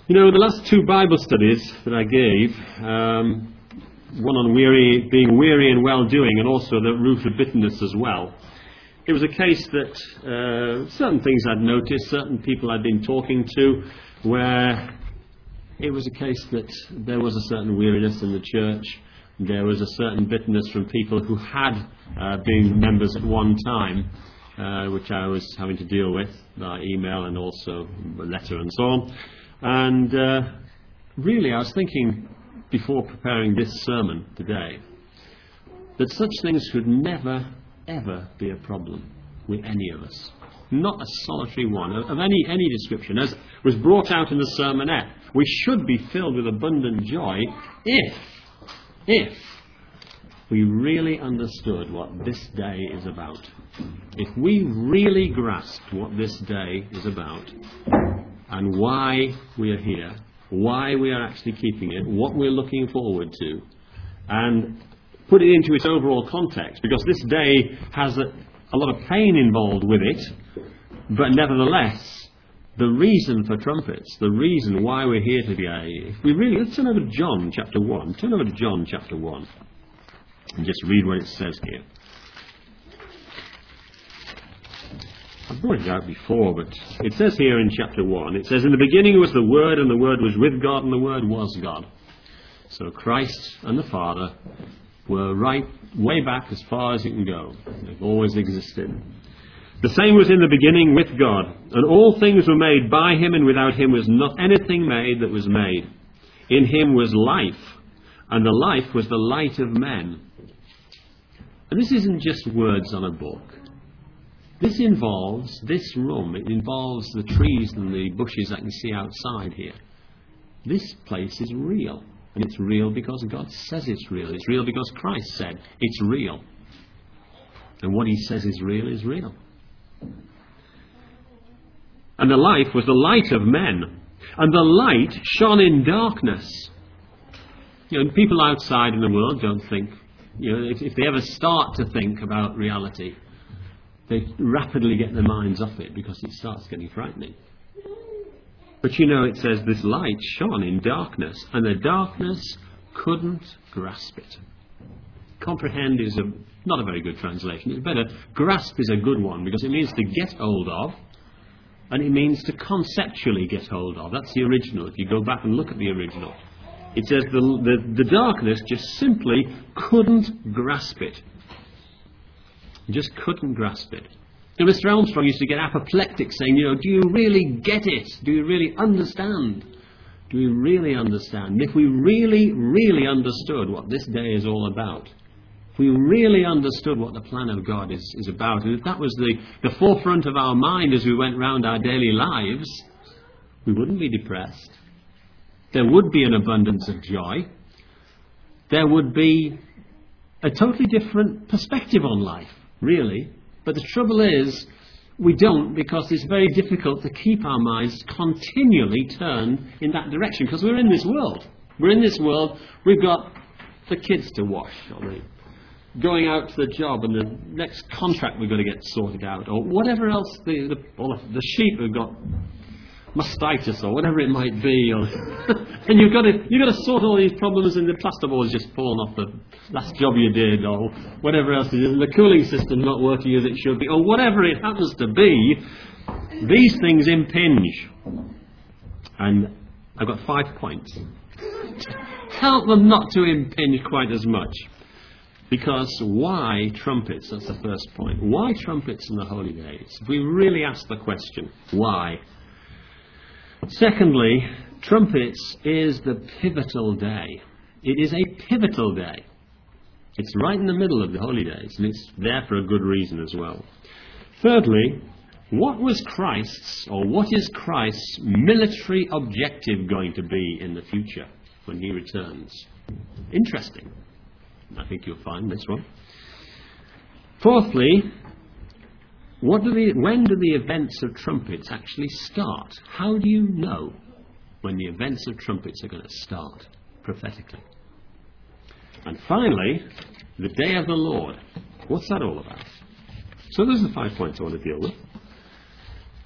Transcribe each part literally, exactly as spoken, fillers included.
You know, the last two Bible studies that I gave, um, one on weary, being weary and well-doing, and also the root of bitterness as well, it was a case that uh, certain things I'd noticed, certain people I'd been talking to, where it was a case that there was a certain weariness in the church. There was a certain bitterness from people who had uh, been members at one time, uh, which I was having to deal with by email and also by letter and so on. And uh, really I was thinking before preparing this sermon today that such things should never ever be a problem with any of us. Not a solitary one of any any description. As was brought out in the sermonette, we should be filled with abundant joy if, if we really understood what this day is about. If we really grasped what this day is about and why we are here, why we are actually keeping it, what we're looking forward to, and put it into its overall context, because this day has a, a lot of pain involved with it, but nevertheless, the reason for trumpets, the reason why we're here today, if we really, let's turn over to John chapter one. Turn over to John chapter one and just read what it says here. I've brought it out before, but it says here in chapter one, it says, "In the beginning was the Word, and the Word was with God, and the Word was God." So Christ and the Father were right way back as far as you can go. They've always existed. "The same was in the beginning with God, and all things were made by him, and without him was not anything made that was made. In him was life, and the life was the light of men." And this isn't just words on a book. This involves this room. It involves the trees and the bushes that you see outside here. This place is real. And it's real because God says it's real. It's real because Christ said it's real. And what he says is real is real. "And the life was the light of men. And the light shone in darkness." You know, people outside in the world don't think, you know, if, if they ever start to think about reality, they rapidly get their minds off it because it starts getting frightening. But you know, it says this light shone in darkness, and the darkness couldn't grasp it. Comprehend is a, not a very good translation. It's better. Grasp is a good one, because it means to get hold of, and it means to conceptually get hold of. That's the original. If you go back and look at the original, it says the, the, the darkness just simply couldn't grasp it. Just couldn't grasp it. And Mister Armstrong used to get apoplectic saying, you know, do you really get it? Do you really understand? Do we really understand? If we really, really understood what this day is all about, if we really understood what the plan of God is, is about, and if that was the, the forefront of our mind as we went round our daily lives, we wouldn't be depressed. There would be an abundance of joy. There would be a totally different perspective on life, really. But the trouble is, we don't, because it's very difficult to keep our minds continually turned in that direction, because we're in this world. We're in this world, we've got the kids to wash, or the, going out to the job, and the next contract we've got to get sorted out, or whatever else, the, the, or the sheep have got mastitis, or whatever it might be, or and you've got to you've got to sort all these problems, and the plasterboard's just fallen off the last job you did, or whatever else it is, and the cooling system's not working as it should be, or whatever it happens to be. These things impinge, and I've got five points. Help them not to impinge quite as much. Because why trumpets? That's the first point. Why trumpets in the holy days? If we really ask the question, why? Secondly, trumpets is the pivotal day. It is a pivotal day. It's right in the middle of the holy days, and it's there for a good reason as well. Thirdly, what was Christ's, or what is Christ's military objective going to be in the future when he returns? Interesting. I think you'll find this one. Fourthly, What do the, when do the events of trumpets actually start? How do you know when the events of trumpets are going to start prophetically? And finally, the day of the Lord. What's that all about? So those are the five points I want to deal with.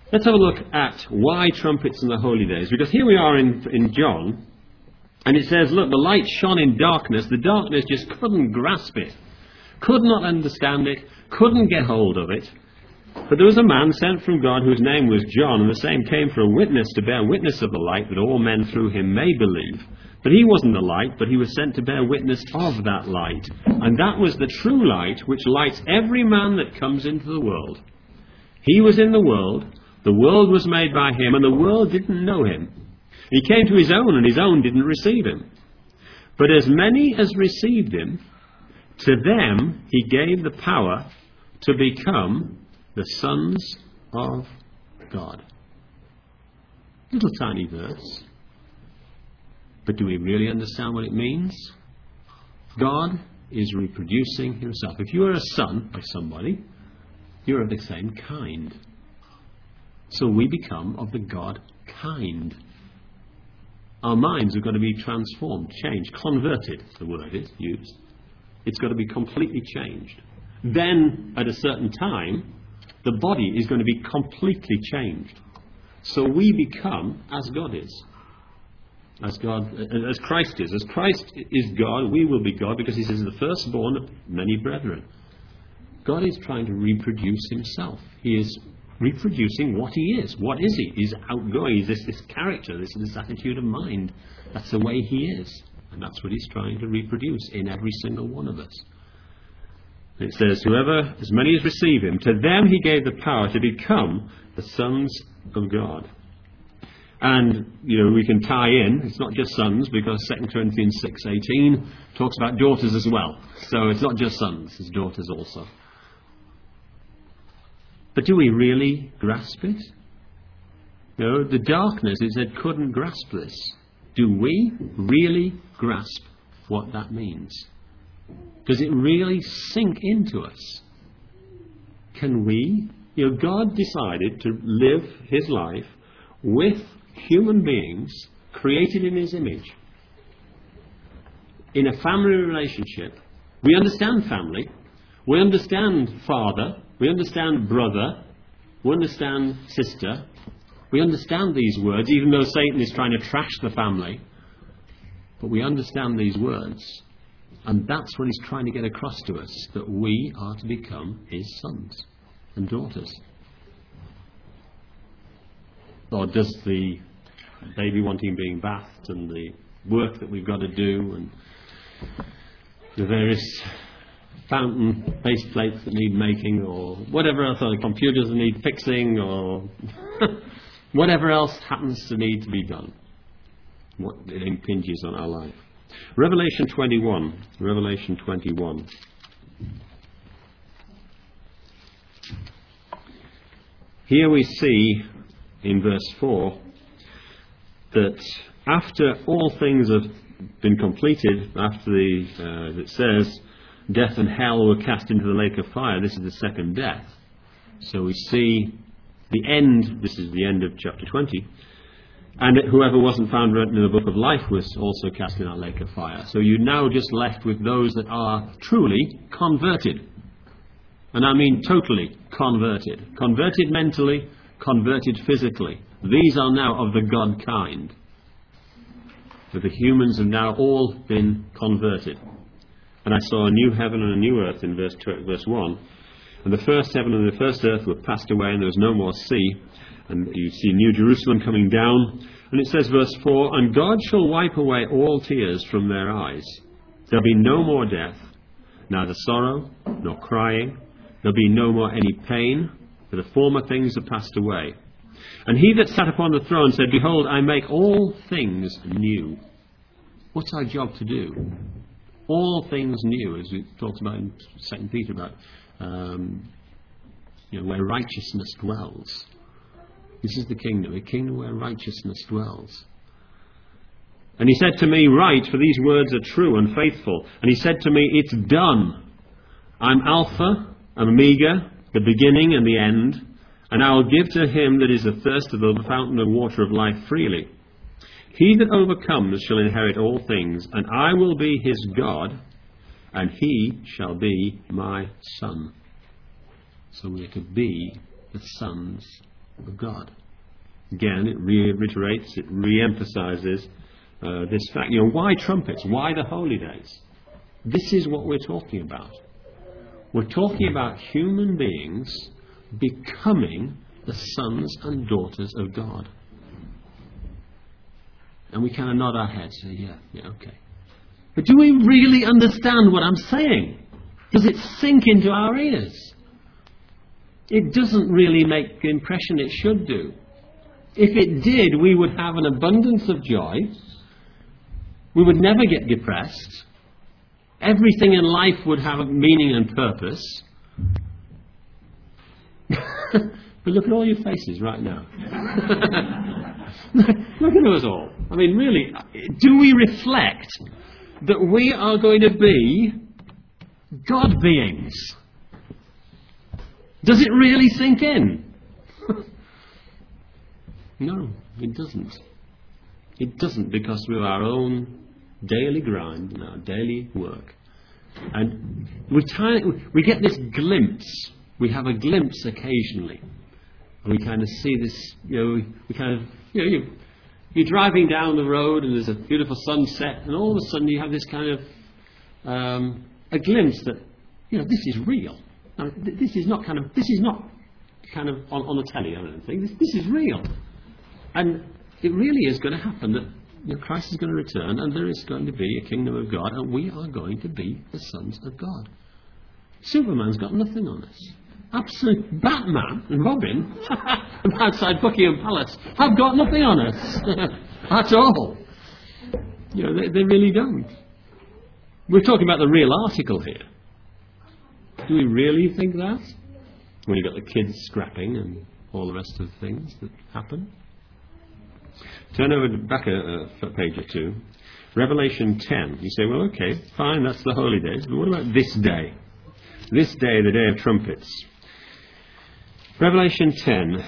Let's have a look at why trumpets and the holy days. Because here we are in, in John, and it says, look, the light shone in darkness. The darkness just couldn't grasp it, could not understand it, couldn't get hold of it. But there was a man sent from God whose name was John, and the same came for a witness to bear witness of the light, that all men through him may believe. But he wasn't the light, but he was sent to bear witness of that light. And that was the true light, which lights every man that comes into the world. He was in the world, the world was made by him, and the world didn't know him. He came to his own, and his own didn't receive him. But as many as received him, to them he gave the power to become the sons of God. Little tiny verse. But do we really understand what it means? God is reproducing himself. If you are a son of somebody, you're of the same kind. So we become of the God kind. Our minds have got to be transformed, changed, converted, the word is used. It's got to be completely changed. Then, at a certain time, the body is going to be completely changed. So we become as God is. As God, as Christ is. As Christ is God, we will be God, because he says the firstborn of many brethren. God is trying to reproduce himself. He is reproducing what he is. What is he? He's outgoing. He's this, this character, this, this attitude of mind. That's the way he is. And that's what he's trying to reproduce in every single one of us. It says, whoever, as many as receive him, to them he gave the power to become the sons of God. And, you know, we can tie in, it's not just sons, because Second Corinthians six eighteen talks about daughters as well. So it's not just sons, it's daughters also. But do we really grasp it? No, the darkness, it said, couldn't grasp this. Do we really grasp what that means? Does it really sink into us? Can we? You know, God decided to live his life with human beings created in his image in a family relationship. We understand family. We understand father. We understand brother. We understand sister. We understand these words, even though Satan is trying to trash the family. But we understand these words. And that's what he's trying to get across to us, that we are to become his sons and daughters. Or does the baby wanting being bathed and the work that we've got to do and the various fountain base plates that need making, or whatever else, or the computers that need fixing, or whatever else happens to need to be done, what it impinges on our life. Revelation twenty-one. Revelation twenty-one. Here we see in verse four that after all things have been completed, after the, uh, it says, death and hell were cast into the lake of fire, this is the second death. So we see the end, this is the end of chapter twenty. And whoever wasn't found written in the book of life was also cast in that lake of fire. So you're now just left with those that are truly converted. And I mean totally converted. Converted mentally, converted physically. These are now of the God kind. But the humans have now all been converted. And I saw a new heaven and a new earth in verse, verse one. And the first heaven and the first earth were passed away, and there was no more sea. And you see New Jerusalem coming down. And it says, verse four, and God shall wipe away all tears from their eyes. There'll be no more death, neither sorrow, nor crying. There'll be no more any pain, for the former things are passed away. And he that sat upon the throne said, behold, I make all things new. What's our job to do? All things new, as we talked about in Second Peter, about um, you know, where righteousness dwells. This is the kingdom, a kingdom where righteousness dwells. And he said to me, write, for these words are true and faithful. And he said to me, it's done. I'm Alpha and Omega, the beginning and the end. And I will give to him that is athirst of the fountain of water of life freely. He that overcomes shall inherit all things, and I will be his God, and he shall be my son. So we are to be the sons of God. Again, it reiterates, it re-emphasizes uh, this fact. You know, why trumpets? Why the holy days? This is what we're talking about. We're talking about human beings becoming the sons and daughters of God. And we kind of nod our heads, say, yeah, yeah, okay. But do we really understand what I'm saying? Does it sink into our ears? It doesn't really make the impression it should do. If it did, we would have an abundance of joy. We would never get depressed. Everything in life would have a meaning and purpose. But look at all your faces right now. Look at us all. I mean, really, do we reflect that we are going to be God beings? Does it really sink in? No, it doesn't. It doesn't, because of our own daily grind and our daily work. And we, t- we get this glimpse. We have a glimpse occasionally. And we kind of see this, you know, we, we kind of, you know, you, you're driving down the road and there's a beautiful sunset, and all of a sudden you have this kind of, um, a glimpse that, you know, this is real. Now, th- this is not kind of, this is not kind of on, on the telly or anything. This, this is real. And it really is going to happen that, you know, Christ is going to return and there is going to be a kingdom of God and we are going to be the sons of God. Superman's got nothing on us. Absolutely. Batman and Robin outside Buckingham Palace have got nothing on us at all. You know, they, they really don't. We're talking about the real article here. Do we really think that? When you've got the kids scrapping and all the rest of the things that happen. Turn over back a, a page or two. Revelation ten. You say, well, okay, fine, that's the holy days. But what about this day? This day, the day of trumpets. Revelation ten.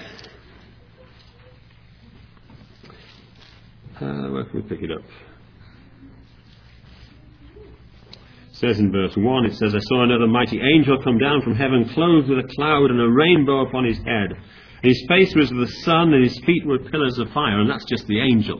Uh, where can we pick it up? It says in verse one, it says, I saw another mighty angel come down from heaven, clothed with a cloud and a rainbow upon his head. His face was the sun, and his feet were pillars of fire. And that's just the angel.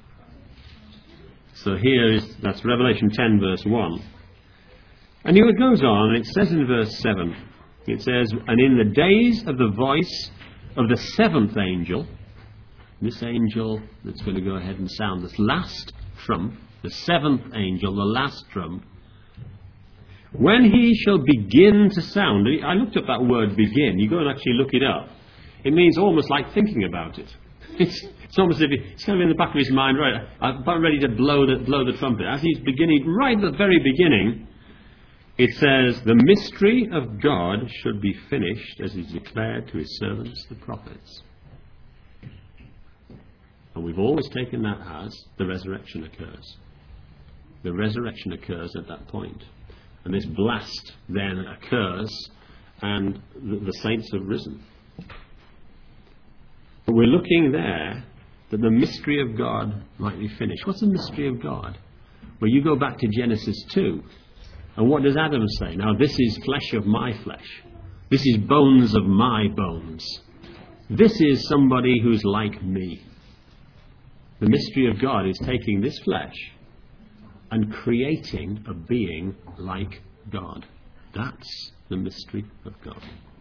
So here is, that's Revelation ten, verse one. And it goes on, and it says in verse seven, it says, and in the days of the voice of the seventh angel, this angel that's going to go ahead and sound this last trump, the seventh angel, the last trump, when he shall begin to sound, I looked up that word begin, you go and actually look it up. It means almost like thinking about it. It's, it's almost as if it's kind of in the back of his mind, right, I'm about ready to blow the, blow the trumpet. As he's beginning, right at the very beginning, it says, the mystery of God should be finished as is declared to his servants, the prophets. And we've always taken that as the resurrection occurs. The resurrection occurs at that point. And this blast then occurs, and the, the saints have risen. But we're looking there that the mystery of God might be finished. What's the mystery of God? Well, you go back to Genesis two. And what does Adam say? Now, this is flesh of my flesh. This is bones of my bones. This is somebody who's like me. The mystery of God is taking this flesh and creating a being like God. That's the mystery of God.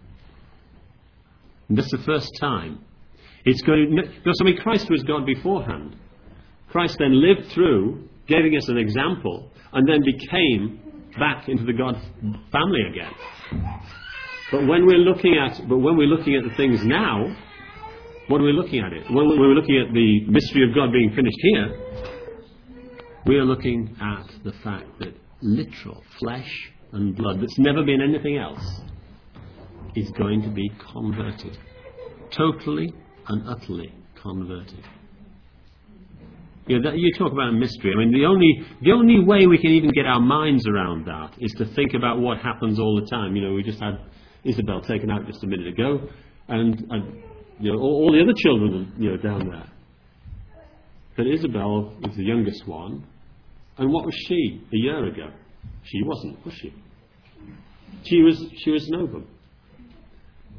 And that's the first time. It's going to, because I mean, Christ was God beforehand. Christ then lived through, giving us an example, and then became back into the God family again. But when we're looking at, but when we're looking at the things now, what are we looking at it? When we're looking at the mystery of God being finished here, we are looking at the fact that literal flesh and blood, that's never been anything else, is going to be converted. Totally and utterly converted. You know, that, you talk about a mystery. I mean, the only the only way we can even get our minds around that is to think about what happens all the time. You know, we just had Isabel taken out just a minute ago, and, and you know, all, all the other children, you know, down there. But Isabel was the youngest one, and what was she a year ago? She wasn't, was she? She was she was Novum.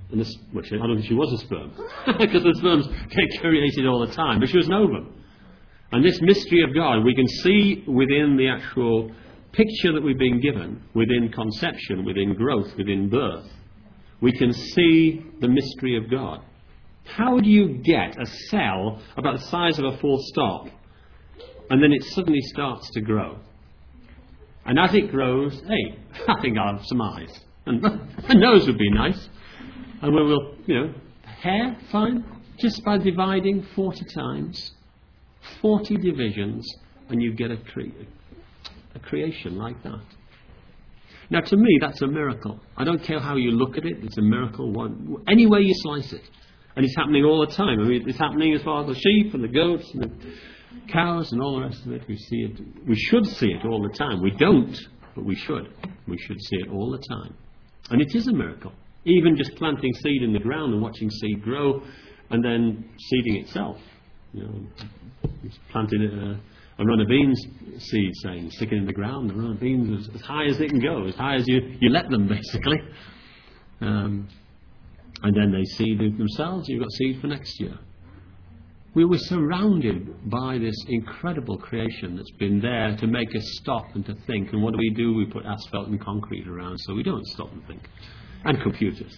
And this, well, I don't think she was a sperm, because the sperms get created all the time, but she was an ovum. And this mystery of God, we can see within the actual picture that we've been given, within conception, within growth, within birth. We can see the mystery of God. How do you get a cell about the size of a full stop, and then it suddenly starts to grow? And as it grows, hey, I think I'll have some eyes. And a nose would be nice. And we will, you know, hair, fine. Just by dividing forty times, forty divisions, and you get a, cre- a creation like that. Now, to me, that's a miracle. I don't care how you look at it. It's a miracle. One, any way you slice it. And it's happening all the time. I mean, it's happening as far as the sheep and the goats and the cows and all the rest of it. We see it. We should see it all the time. We don't, but we should. We should see it all the time. And it is a miracle. Even just planting seed in the ground and watching seed grow and then seeding itself. You know, it's planting a, a run of beans seed, saying, stick it in the ground, the run of beans as, as high as they can go, as high as you, you let them, basically. Um, and then they seed themselves, you've got seed for next year. We were surrounded by this incredible creation that's been there to make us stop and to think. And what do we do? We put asphalt and concrete around so we don't stop and think. And computers.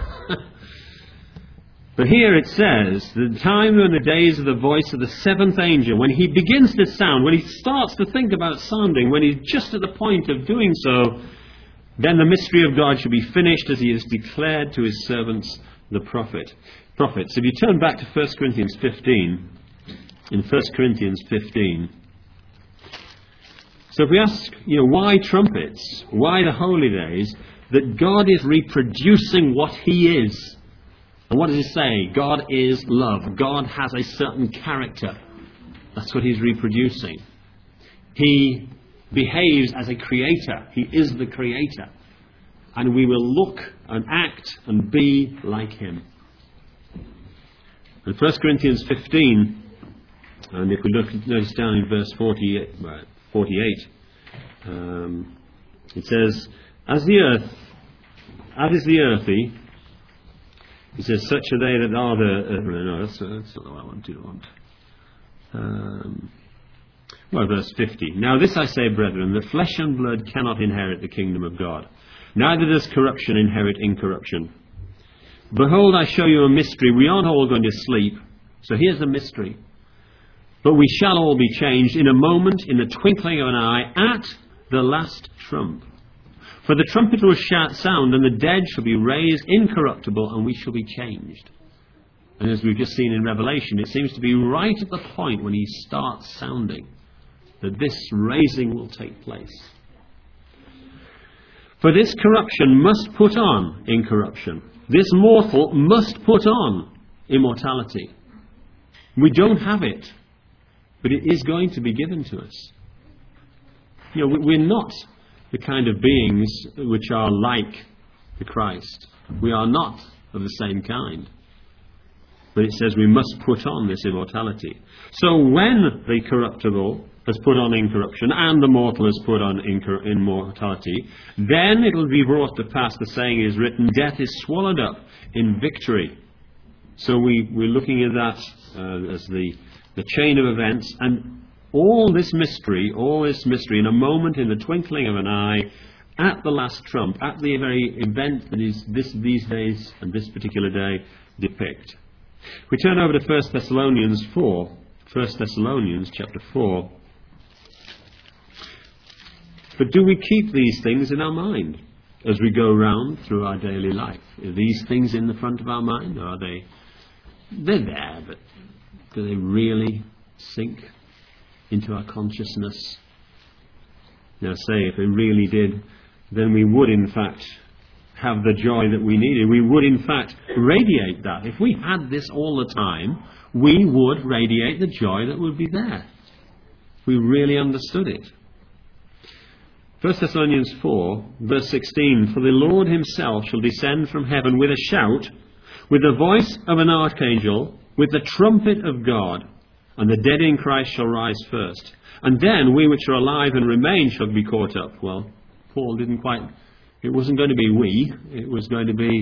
But here it says, the time and the days of the voice of the seventh angel, when he begins to sound, when he starts to think about sounding, when he's just at the point of doing so, then the mystery of God shall be finished as he has declared to his servants, the prophet. Prophets. If you turn back to First Corinthians fifteen, in First Corinthians fifteen, so if we ask, you know, why trumpets? Why the holy days? That God is reproducing what he is. And what does it say? God is love. God has a certain character. That's what he's reproducing. He behaves as a creator. He is the creator. And we will look and act and be like him. In First Corinthians fifteen, and if we look notice down in verse forty-eight, forty-eight um, it says, As the earth, as is the earthy, it says, such are they that are the... Uh, no, that's, that's not what I want to want. Um, well, verse fifty. Now this I say, brethren, that flesh and blood cannot inherit the kingdom of God. Neither does corruption inherit incorruption. Behold, I show you a mystery. We aren't all going to sleep. So here's the mystery. But we shall all be changed in a moment, in the twinkling of an eye, at the last trump. For the trumpet will sound, and the dead shall be raised incorruptible, and we shall be changed. And as we've just seen in Revelation, it seems to be right at the point when he starts sounding that this raising will take place. For this corruption must put on incorruption. This mortal must put on immortality. We don't have it, but it is going to be given to us. You know, we're not the kind of beings which are like the Christ. We are not of the same kind. But it says we must put on this immortality. So when the corruptible has put on incorruption and the mortal has put on incor- immortality, then it will be brought to pass, the saying is written, death is swallowed up in victory. So we, we're looking at that uh, as the, the chain of events, and all this mystery, all this mystery, in a moment, in the twinkling of an eye, at the last trump, at the very event that is this, these days and this particular day depict. We turn over to First Thessalonians four, First Thessalonians chapter four. But do we keep these things in our mind as we go round through our daily life? Are these things in the front of our mind, or are they, they're there, but do they really sink into our consciousness? Now say, if it really did, then we would in fact have the joy that we needed. We would in fact radiate that. If we had this all the time, we would radiate the joy that would be there. If we really understood it. First Thessalonians four, verse sixteen, For the Lord himself shall descend from heaven with a shout, with the voice of an archangel, with the trumpet of God, and the dead in Christ shall rise first. And then we which are alive and remain shall be caught up. Well, Paul didn't quite... It wasn't going to be we. It was going to be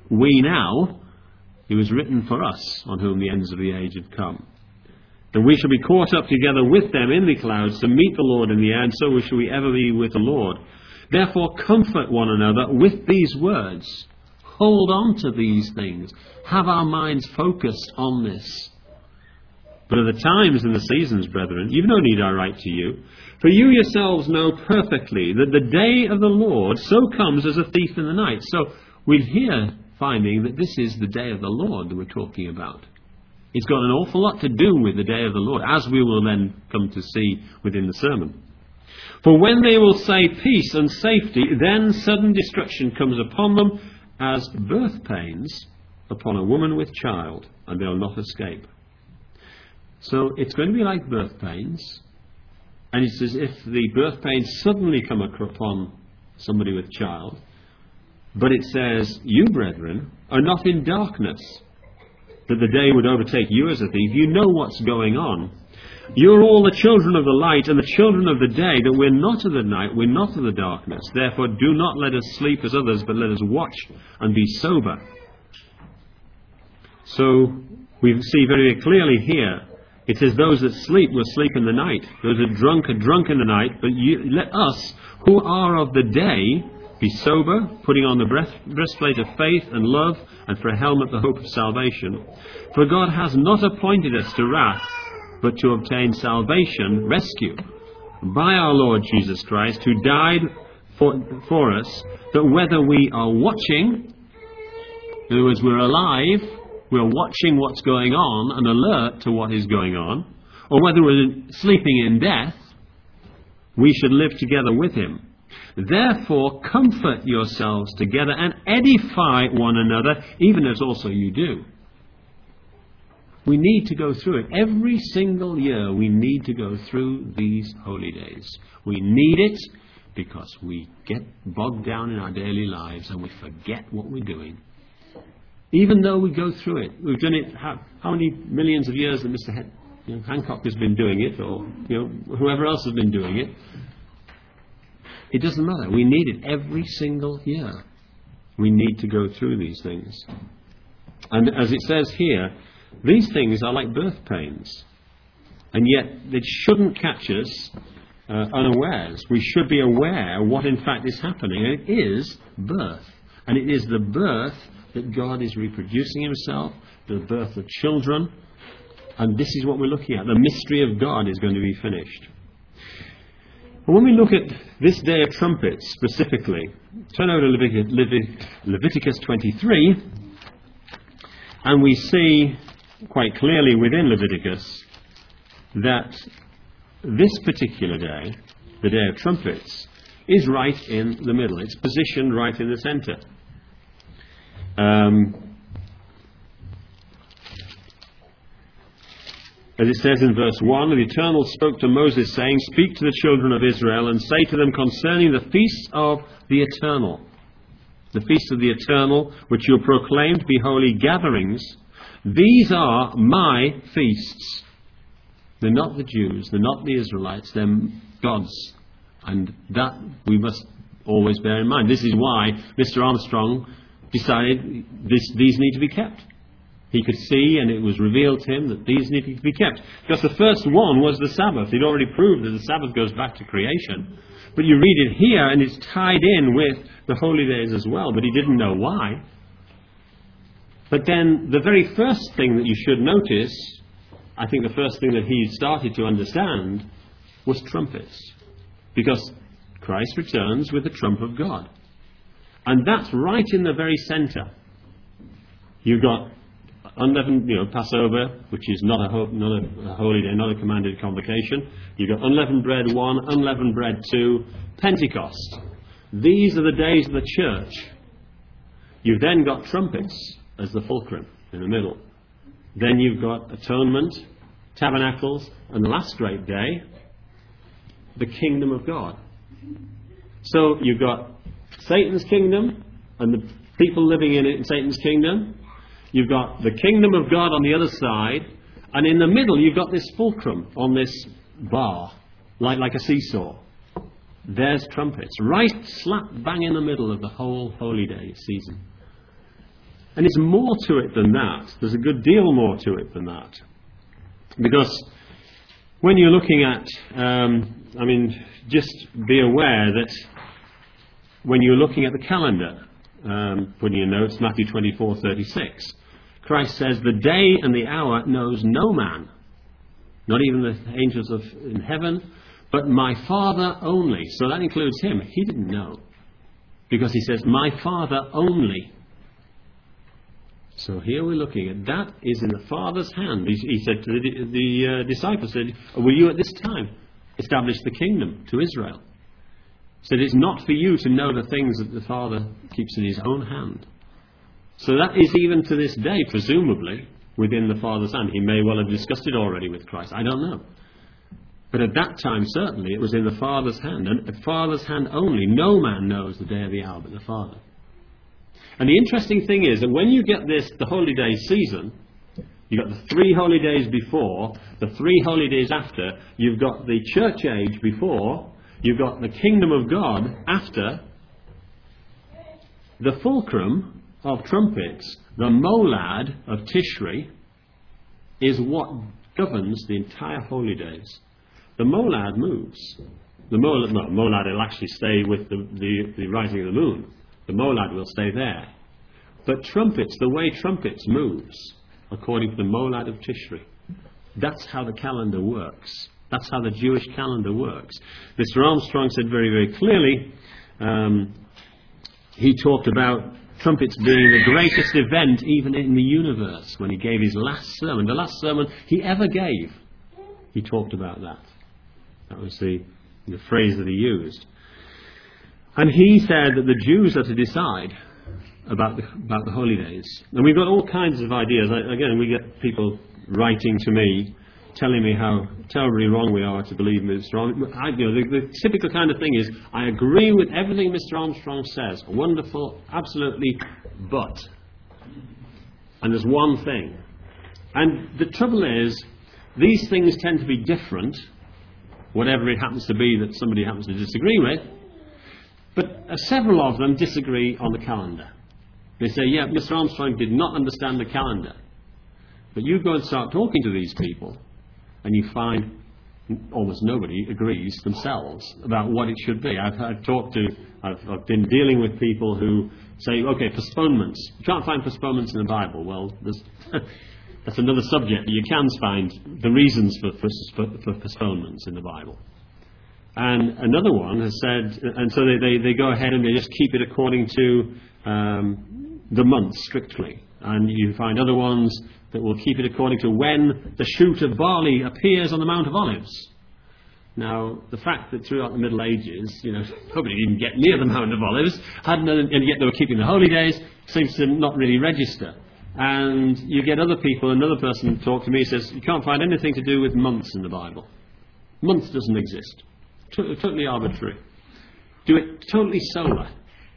we now, it was written for us, on whom the ends of the age have come. And we shall be caught up together with them in the clouds to meet the Lord in the air, and so shall we ever be with the Lord. Therefore comfort one another with these words. Hold on to these things. Have our minds focused on this. But at the times and the seasons, brethren, you've no need I write to you. For you yourselves know perfectly that the day of the Lord so comes as a thief in the night. So we're here finding that this is the day of the Lord that we're talking about. It's got an awful lot to do with the day of the Lord, as we will then come to see within the sermon. For when they will say peace and safety, then sudden destruction comes upon them as birth pains upon a woman with child, and they'll not escape. So it's going to be like birth pains, and it's as if the birth pains suddenly come upon somebody with child, but it says, you, brethren, are not in darkness, that the day would overtake you as a thief. You know what's going on. You're all the children of the light and the children of the day, that we're not of the night, we're not of the darkness. Therefore do not let us sleep as others, but let us watch and be sober. So we see very clearly here, it says those that sleep will sleep in the night. Those that are drunk are drunk in the night. But you, let us, who are of the day, be sober, putting on the breast, breastplate of faith and love, and for a helmet the hope of salvation. For God has not appointed us to wrath, but to obtain salvation, rescue, by our Lord Jesus Christ, who died for, for us, that whether we are watching, in other words, we're alive, we're watching what's going on and alert to what is going on, or whether we're sleeping in death, we should live together with him. Therefore comfort yourselves together and edify one another, even as also you do. We need to go through it. Every single year we need to go through these holy days. We need it because we get bogged down in our daily lives and we forget what we're doing. Even though we go through it. We've done it how, how many millions of years that Mister Han- you know, Hancock has been doing it, or you know, whoever else has been doing it. It doesn't matter. We need it every single year. We need to go through these things. And as it says here, these things are like birth pains. And yet they shouldn't catch us uh, unawares. We should be aware what in fact is happening. And it is birth. And it is the birth that God is reproducing himself, the birth of children. And this is what we're looking at. The mystery of God is going to be finished. When we look at this day of trumpets specifically, turn over to Leviticus, Levit- Leviticus twenty-three, and we see quite clearly within Leviticus that this particular day, the day of trumpets, is right in the middle. It's positioned right in the centre. Um, As it says in verse one, the Eternal spoke to Moses, saying, speak to the children of Israel and say to them concerning the feasts of the Eternal. The feasts of the Eternal, which you proclaim to be holy gatherings, these are my feasts. They're not the Jews, they're not the Israelites, they're God's. And that we must always bear in mind. This is why Mister Armstrong decided this, these need to be kept. He could see, and it was revealed to him that these needed to be kept. Because the first one was the Sabbath. He'd already proved that the Sabbath goes back to creation. But you read it here, and it's tied in with the holy days as well. But he didn't know why. But then the very first thing that you should notice, I think the first thing that he started to understand, was trumpets. Because Christ returns with the trump of God. And that's right in the very centre. You've got unleavened, you know, Passover, which is not a, ho- not a holy day, not a commanded convocation. You've got unleavened bread one, unleavened bread two, Pentecost. These are the days of the church. You've then got trumpets as the fulcrum in the middle. Then you've got atonement, tabernacles, and the last great day, the kingdom of God. So you've got Satan's kingdom and the people living in it in Satan's kingdom. You've got the kingdom of God on the other side, and in the middle you've got this fulcrum on this bar, like, like a seesaw. There's trumpets, right slap bang in the middle of the whole holy day season. And it's more to it than that. There's a good deal more to it than that. Because when you're looking at, um, I mean, just be aware that when you're looking at the calendar, um, put in your notes, Matthew twenty-four thirty-six, Christ says, the day and the hour knows no man, not even the angels of in heaven, but my Father only. So that includes him. He didn't know. Because he says, my Father only. So here we're looking at, that is in the Father's hand. He, he said to the, the uh, disciples, said, will you at this time establish the kingdom to Israel? He said, it's not for you to know the things that the Father keeps in his own hand. So that is even to this day, presumably, within the Father's hand. He may well have discussed it already with Christ. I don't know. But at that time, certainly, it was in the Father's hand. And the Father's hand only. No man knows the day or the hour but the Father. And the interesting thing is that when you get this, the holy day season, you've got the three holy days before, the three holy days after, you've got the church age before, you've got the kingdom of God after. The fulcrum of trumpets, the molad of Tishri, is what governs the entire holy days. The molad moves. The molad, no, molad will actually stay with the, the, the rising of the moon. The molad will stay there. But trumpets, the way trumpets moves, according to the molad of Tishri, that's how the calendar works. That's how the Jewish calendar works. Mister Armstrong said very, very clearly, um, he talked about trumpets being the greatest event even in the universe when he gave his last sermon. The last sermon he ever gave, he talked about that. That was the, the phrase that he used. And he said that the Jews are to decide about the, about the holy days. And we've got all kinds of ideas. I, again, we get people writing to me, telling me how terribly wrong we are to believe Mister Armstrong. I, you know, the, the typical kind of thing is, I agree with everything Mister Armstrong says. Wonderful, absolutely, but. And there's one thing. And the trouble is, these things tend to be different, whatever it happens to be that somebody happens to disagree with. But uh, several of them disagree on the calendar. They say, yeah, Mister Armstrong did not understand the calendar. But you go and start talking to these people, and you find almost nobody agrees themselves about what it should be. I've, I've talked to, I've, I've been dealing with people who say, okay, postponements. You can't find postponements in the Bible. Well, there's that's another subject. You can find the reasons for, for, for postponements in the Bible. And another one has said, and so they, they, they go ahead and they just keep it according to um, the months strictly. And you find other ones that will keep it according to when the shoot of barley appears on the Mount of Olives. Now, the fact that throughout the Middle Ages, you know, nobody didn't get near the Mount of Olives, hadn't, and yet they were keeping the holy days, seems to not really register. And you get other people, another person talk to me, says, you can't find anything to do with months in the Bible. Month doesn't exist. T- totally arbitrary. Do it totally solar.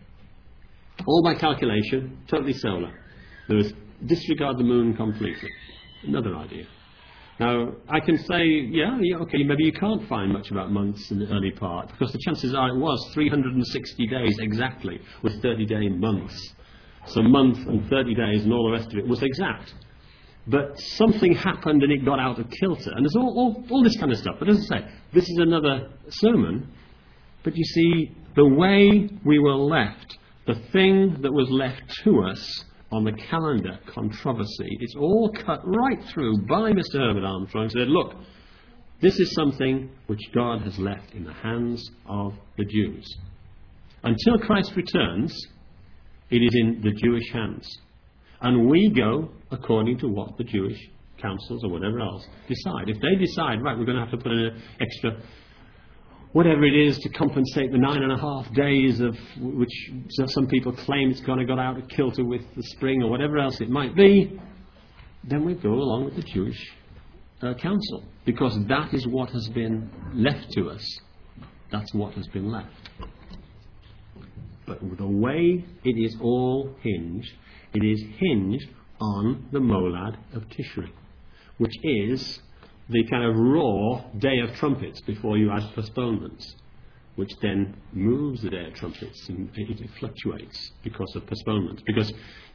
All by calculation, totally solar. There is disregard the moon completely. Another idea. Now, I can say, yeah, yeah, okay, maybe you can't find much about months in the early part, because the chances are it was three hundred sixty days exactly, with thirty-day months. So month and thirty days and all the rest of it was exact. But something happened and it got out of kilter. And there's all, all, all this kind of stuff. But as I say, this is another sermon. But you see, the way we were left, the thing that was left to us on the calendar controversy, it's all cut right through by Mister Herbert Armstrong and said, look, this is something which God has left in the hands of the Jews. Until Christ returns, it is in the Jewish hands. And we go according to what the Jewish councils or whatever else decide. If they decide, right, we're going to have to put in an extra, whatever it is, to compensate the nine and a half days of which some people claim it's going to got out of kilter with the spring or whatever else it might be, then we go along with the Jewish uh, council. Because that is what has been left to us. That's what has been left. But the way it is all hinged, it is hinged on the molad of Tishri, which is the kind of raw day of trumpets before you add postponements, which then moves the day of trumpets and it fluctuates because of postponements. Because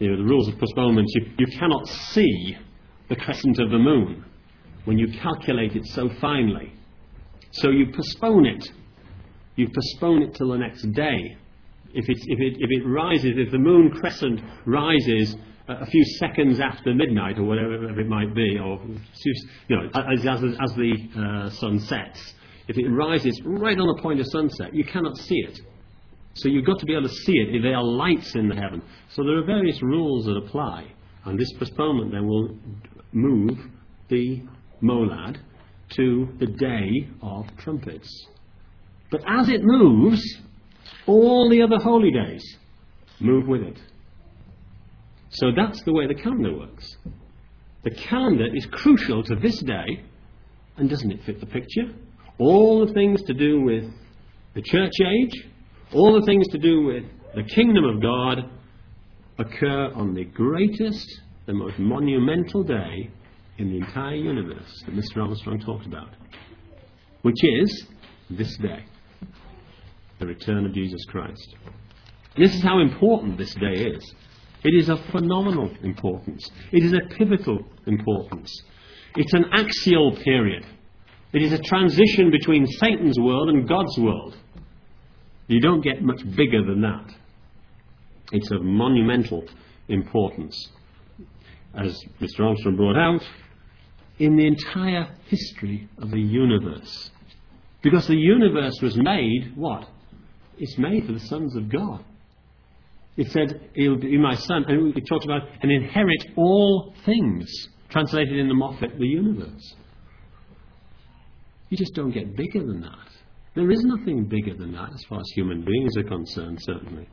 you know, the rules of postponement, you, you cannot see the crescent of the moon when you calculate it so finely. So you postpone it. You postpone it till the next day. If, it's, if, it, if it rises, if the moon crescent rises a few seconds after midnight or whatever it might be, or you know, as, as, as the uh, sun sets, if it rises right on the point of sunset, you cannot see it. So you've got to be able to see it if there are lights in the heaven. So there are various rules that apply, and this postponement then will move the molad to the day of trumpets. But as it moves, all the other holy days move with it. So that's the way the calendar works. The calendar is crucial to this day, and doesn't it fit the picture? All the things to do with the church age, all the things to do with the kingdom of God occur on the greatest, the most monumental day in the entire universe that Mister Armstrong talked about, which is this day, the return of Jesus Christ. This is how important this day is. It is of phenomenal importance. It is a pivotal importance. It's an axial period. It is a transition between Satan's world and God's world. You don't get much bigger than that. It's of monumental importance. As Mister Armstrong brought out, in the entire history of the universe. Because the universe was made, what? It's made for the sons of God. It said, he'll be my son, and it talked about, and inherit all things, translated in the Moffat, the universe. You just don't get bigger than that. There is nothing bigger than that as far as human beings are concerned, certainly.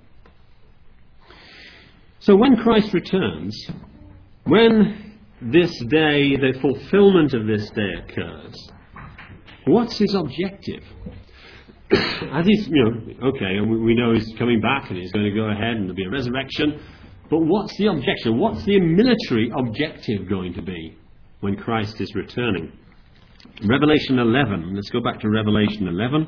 So when Christ returns, when this day, the fulfillment of this day occurs, what's his objective? As he's, you know, okay, we know he's coming back and he's going to go ahead and there'll be a resurrection, but what's the objective? What's the military objective going to be when Christ is returning? Revelation eleven, let's go back to Revelation eleven.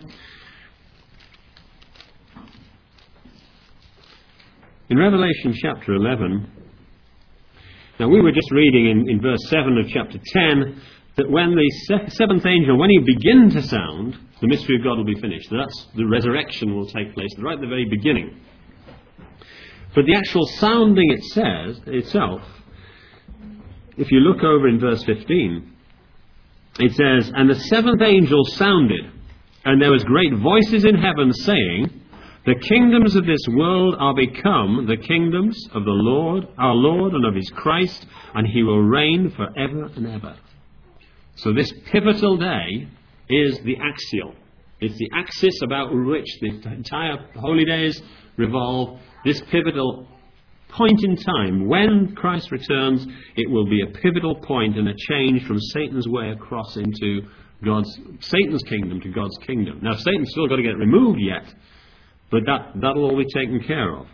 In Revelation chapter eleven, now we were just reading in, in verse seven of chapter ten, that when the se- seventh angel, when he begin to sound, the mystery of God will be finished. That's the resurrection will take place right at the very beginning. But the actual sounding it says itself, if you look over in verse fifteen, it says, "And the seventh angel sounded, and there was great voices in heaven saying, The kingdoms of this world are become the kingdoms of the Lord, our Lord, and of his Christ, and he will reign forever and ever." So this pivotal day is the axial. It's the axis about which the entire holy days revolve. This pivotal point in time, when Christ returns, it will be a pivotal point and a change from Satan's way across into God's Satan's kingdom to God's kingdom. Now, Satan's still got to get removed yet, but that, that'll all be taken care of.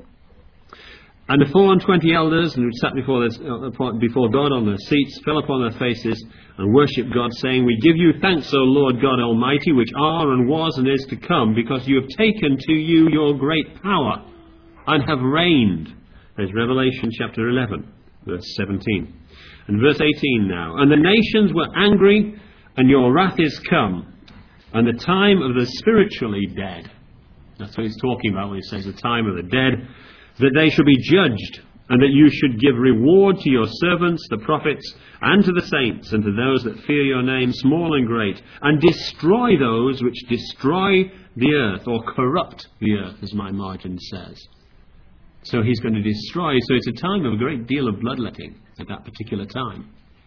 And the four and twenty elders who sat before, this, uh, before God on their seats fell upon their faces and worshipped God, saying, "We give you thanks, O Lord God Almighty, which are and was and is to come, because you have taken to you your great power and have reigned." There's Revelation chapter eleven, verse seventeen. And verse eighteen now. "And the nations were angry, and your wrath is come, and the time of the spiritually dead." That's what he's talking about when he says the time of the dead. "That they shall be judged, and that you should give reward to your servants, the prophets, and to the saints, and to those that fear your name, small and great, and destroy those which destroy the earth," or corrupt the earth, as my margin says. So he's going to destroy. So it's a time of a great deal of bloodletting at that particular time.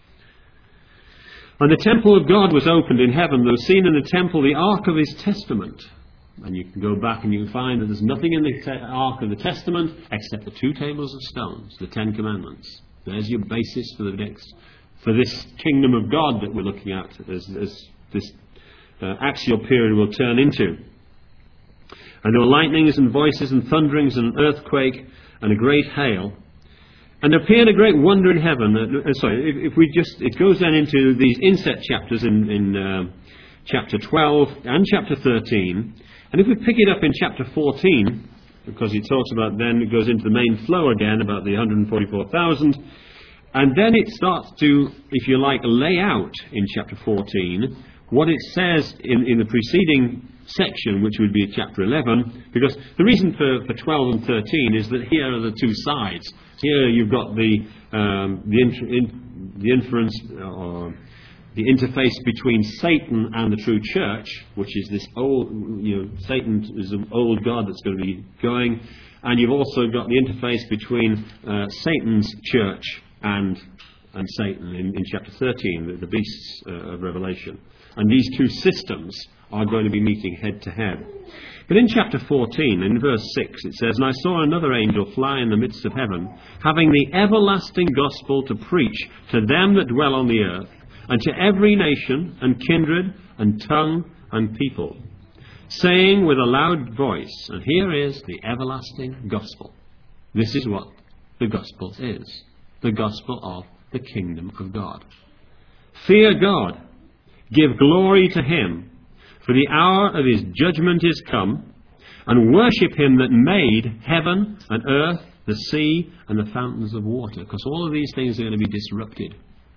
"And the temple of God was opened in heaven. There was seen in the temple the ark of his testament." And you can go back and you can find that there's nothing in the te- Ark of the Testament except the two tables of stones, the Ten Commandments. There's your basis for the next, for this kingdom of God that we're looking at as, as this uh, axial period will turn into. "And there were lightnings and voices and thunderings and an earthquake and a great hail. And there appeared a great wonder in heaven." Uh, uh, sorry, if, if we just, it goes then into these inset chapters in, in uh, chapter twelve and chapter thirteen. And if we pick it up in chapter fourteen, because he talks about, then it goes into the main flow again about the one hundred forty-four thousand. And then it starts to, if you like, lay out in chapter fourteen what it says in, in the preceding section, which would be chapter eleven, because the reason for, for twelve and thirteen is that here are the two sides. Here you've got the um, the, inter, in, the inference or the interface between Satan and the true church, which is this old, you know, Satan is an old god that's going to be going, and you've also got the interface between uh, Satan's church and and Satan in, in chapter thirteen, the, the beasts uh, of Revelation. And these two systems are going to be meeting head to head. But in chapter fourteen, in verse six, it says, "And I saw another angel fly in the midst of heaven, having the everlasting gospel to preach to them that dwell on the earth, and to every nation, and kindred, and tongue, and people, saying with a loud voice," and here is the everlasting gospel. This is what the gospel is. The gospel of the kingdom of God. "Fear God, give glory to him, for the hour of his judgment is come, and worship him that made heaven and earth, the sea, and the fountains of water." Because all of these things are going to be disrupted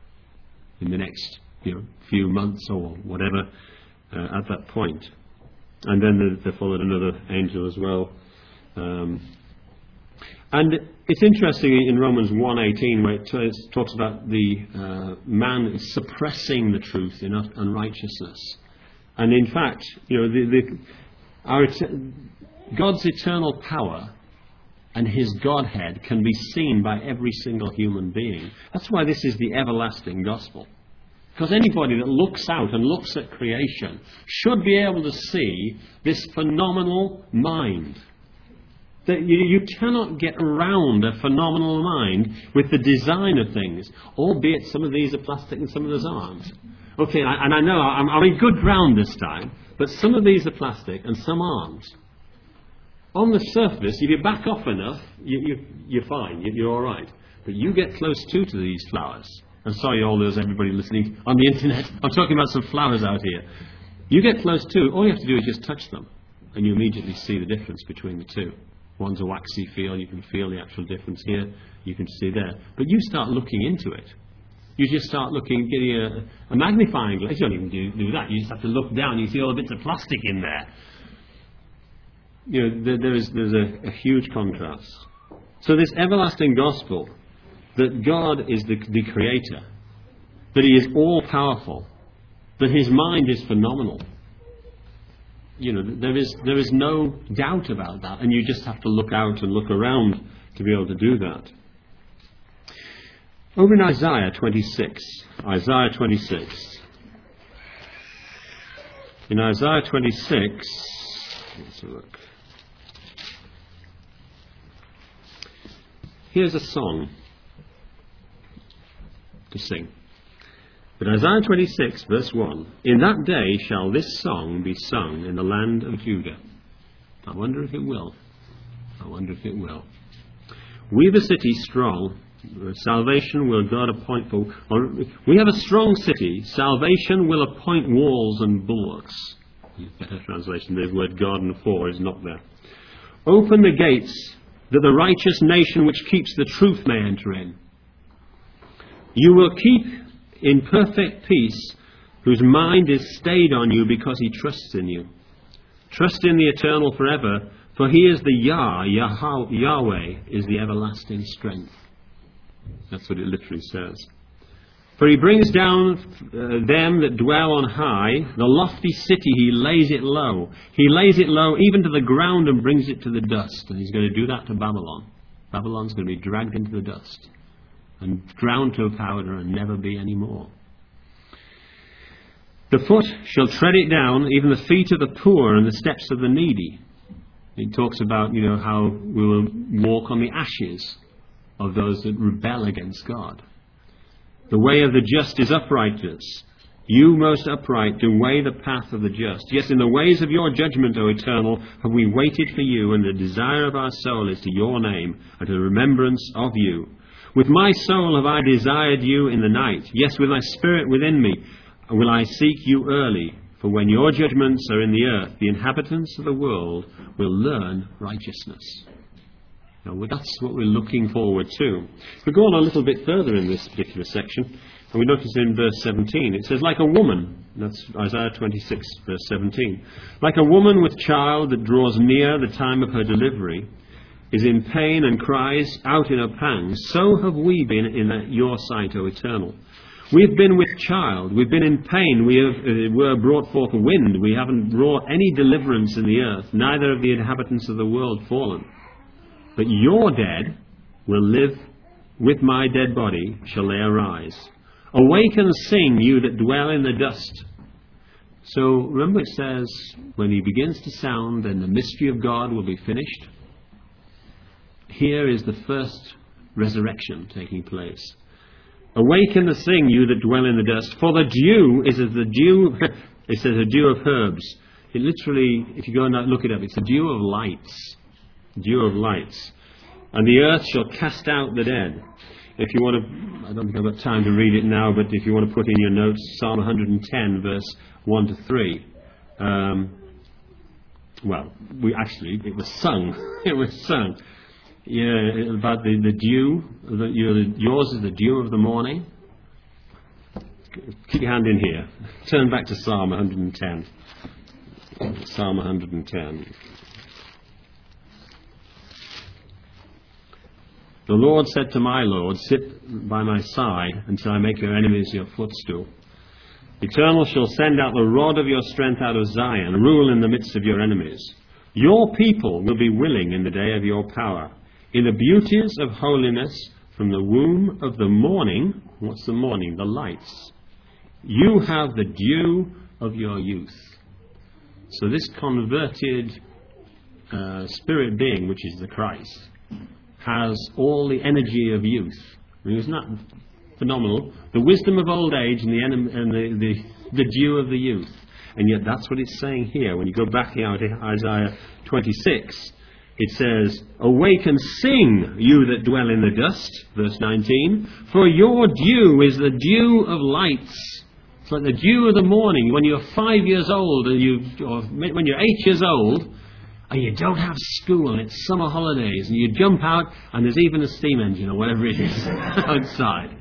in the next you know, few months or whatever uh, at that point. And then there followed another angel as well. Um, and it's interesting in Romans one eighteen, where it t- talks about the uh, man suppressing the truth in unrighteousness. And in fact, you know, the, the, our, God's eternal power and his Godhead can be seen by every single human being. That's why this is the everlasting gospel. Because anybody that looks out and looks at creation should be able to see this phenomenal mind. That you, you cannot get around a phenomenal mind with the design of things, albeit some of these are plastic and some of those aren't. Okay, I, and I know I'm, I'm in good ground this time, but some of these are plastic and some aren't. On the surface, if you back off enough, you, you, you're fine, you, you're all right. But you get close too to these flowers. I'm sorry, all those everybody listening on the internet. I'm talking about some flowers out here. You get close to, all you have to do is just touch them, and you immediately see the difference between the two. One's a waxy feel, you can feel the actual difference here, you can see there. But you start looking into it. You just start looking, getting a, a magnifying glass. You don't even do, do that. You just have to look down, you see all the bits of plastic in there. You know, there, there is there's a, a huge contrast. So this everlasting gospel, that God is the, the creator, that he is all-powerful, that his mind is phenomenal. You know, there is there is no doubt about that, and you just have to look out and look around to be able to do that. Over in Isaiah twenty-six, Isaiah twenty-six. In Isaiah twenty-six, let's have a look. Here's a song to sing. But Isaiah twenty-six, verse one, "In that day shall this song be sung in the land of Judah." I wonder if it will. I wonder if it will. "We've a city strong, salvation will God appoint for." Or, we have a strong city, salvation will appoint walls and bulwarks. Better translation, the word garden for is not there. "Open the gates, that the righteous nation which keeps the truth may enter in. You will keep in perfect peace, whose mind is stayed on you because he trusts in you. Trust in the eternal forever, for he is the Yah, Yah- Yahweh is the everlasting strength." That's what it literally says. "For he brings down uh, them that dwell on high, the lofty city he lays it low. He lays it low even to the ground and brings it to the dust." And he's going to do that to Babylon. Babylon's going to be dragged into the dust and ground to powder and never be any more. "The foot shall tread it down, even the feet of the poor and the steps of the needy." It talks about, you know, how we will walk on the ashes of those that rebel against God. "The way of the just is uprightness. You, most upright, do weigh the path of the just. Yes, in the ways of your judgment, O Eternal, have we waited for you, and the desire of our soul is to your name, and to the remembrance of you. With my soul have I desired you in the night. Yes, with my spirit within me will I seek you early. For when your judgments are in the earth, the inhabitants of the world will learn righteousness. Now, that's what we're looking forward to. We go on a little bit further in this particular section, and we notice in verse seventeen, it says, like a woman, that's Isaiah twenty-six, verse seventeen, like a woman with child that draws near the time of her delivery, is in pain and cries out in her pangs, so have we been in your sight, O Eternal. We've been with child, we've been in pain, we have uh, were brought forth a wind, we haven't brought any deliverance in the earth, neither have the inhabitants of the world fallen. But your dead will live, with my dead body shall they arise. Awake and sing, you that dwell in the dust. So remember it says, when he begins to sound, then the mystery of God will be finished. Here is the first resurrection taking place. Awake and sing, you that dwell in the dust, for the dew is as the dew, it says a dew of herbs. It literally, if you go and look it up, it's a dew of lights. Dew of lights. And the earth shall cast out the dead. If you want to, I don't think I've got time to read it now, but if you want to put in your notes, Psalm one hundred ten, verse one to three. Um, well, we actually, it was sung. It was sung. Yeah, about the, the dew. The, you know, yours is the dew of the morning. Keep your hand in here. Turn back to Psalm one hundred ten. Psalm one hundred ten. The Lord said to my Lord, sit by my side until I make your enemies your footstool. Eternal shall send out the rod of your strength out of Zion, rule in the midst of your enemies. Your people will be willing in the day of your power. In the beauties of holiness, from the womb of the morning, what's the morning? The lights. You have the dew of your youth. So this converted uh, spirit being, which is the Christ, has all the energy of youth. I mean, isn't that phenomenal? The wisdom of old age and the, enem- and the, the, the dew of the youth. And yet that's what it's saying here. When you go back now to Isaiah twenty-six, it says, awake and sing, you that dwell in the dust, verse nineteen, for your dew is the dew of lights. It's like the dew of the morning. When you're five years old, and you, or when you're eight years old, and you don't have school, and it's summer holidays, and you jump out, and there's even a steam engine, or whatever it is, outside.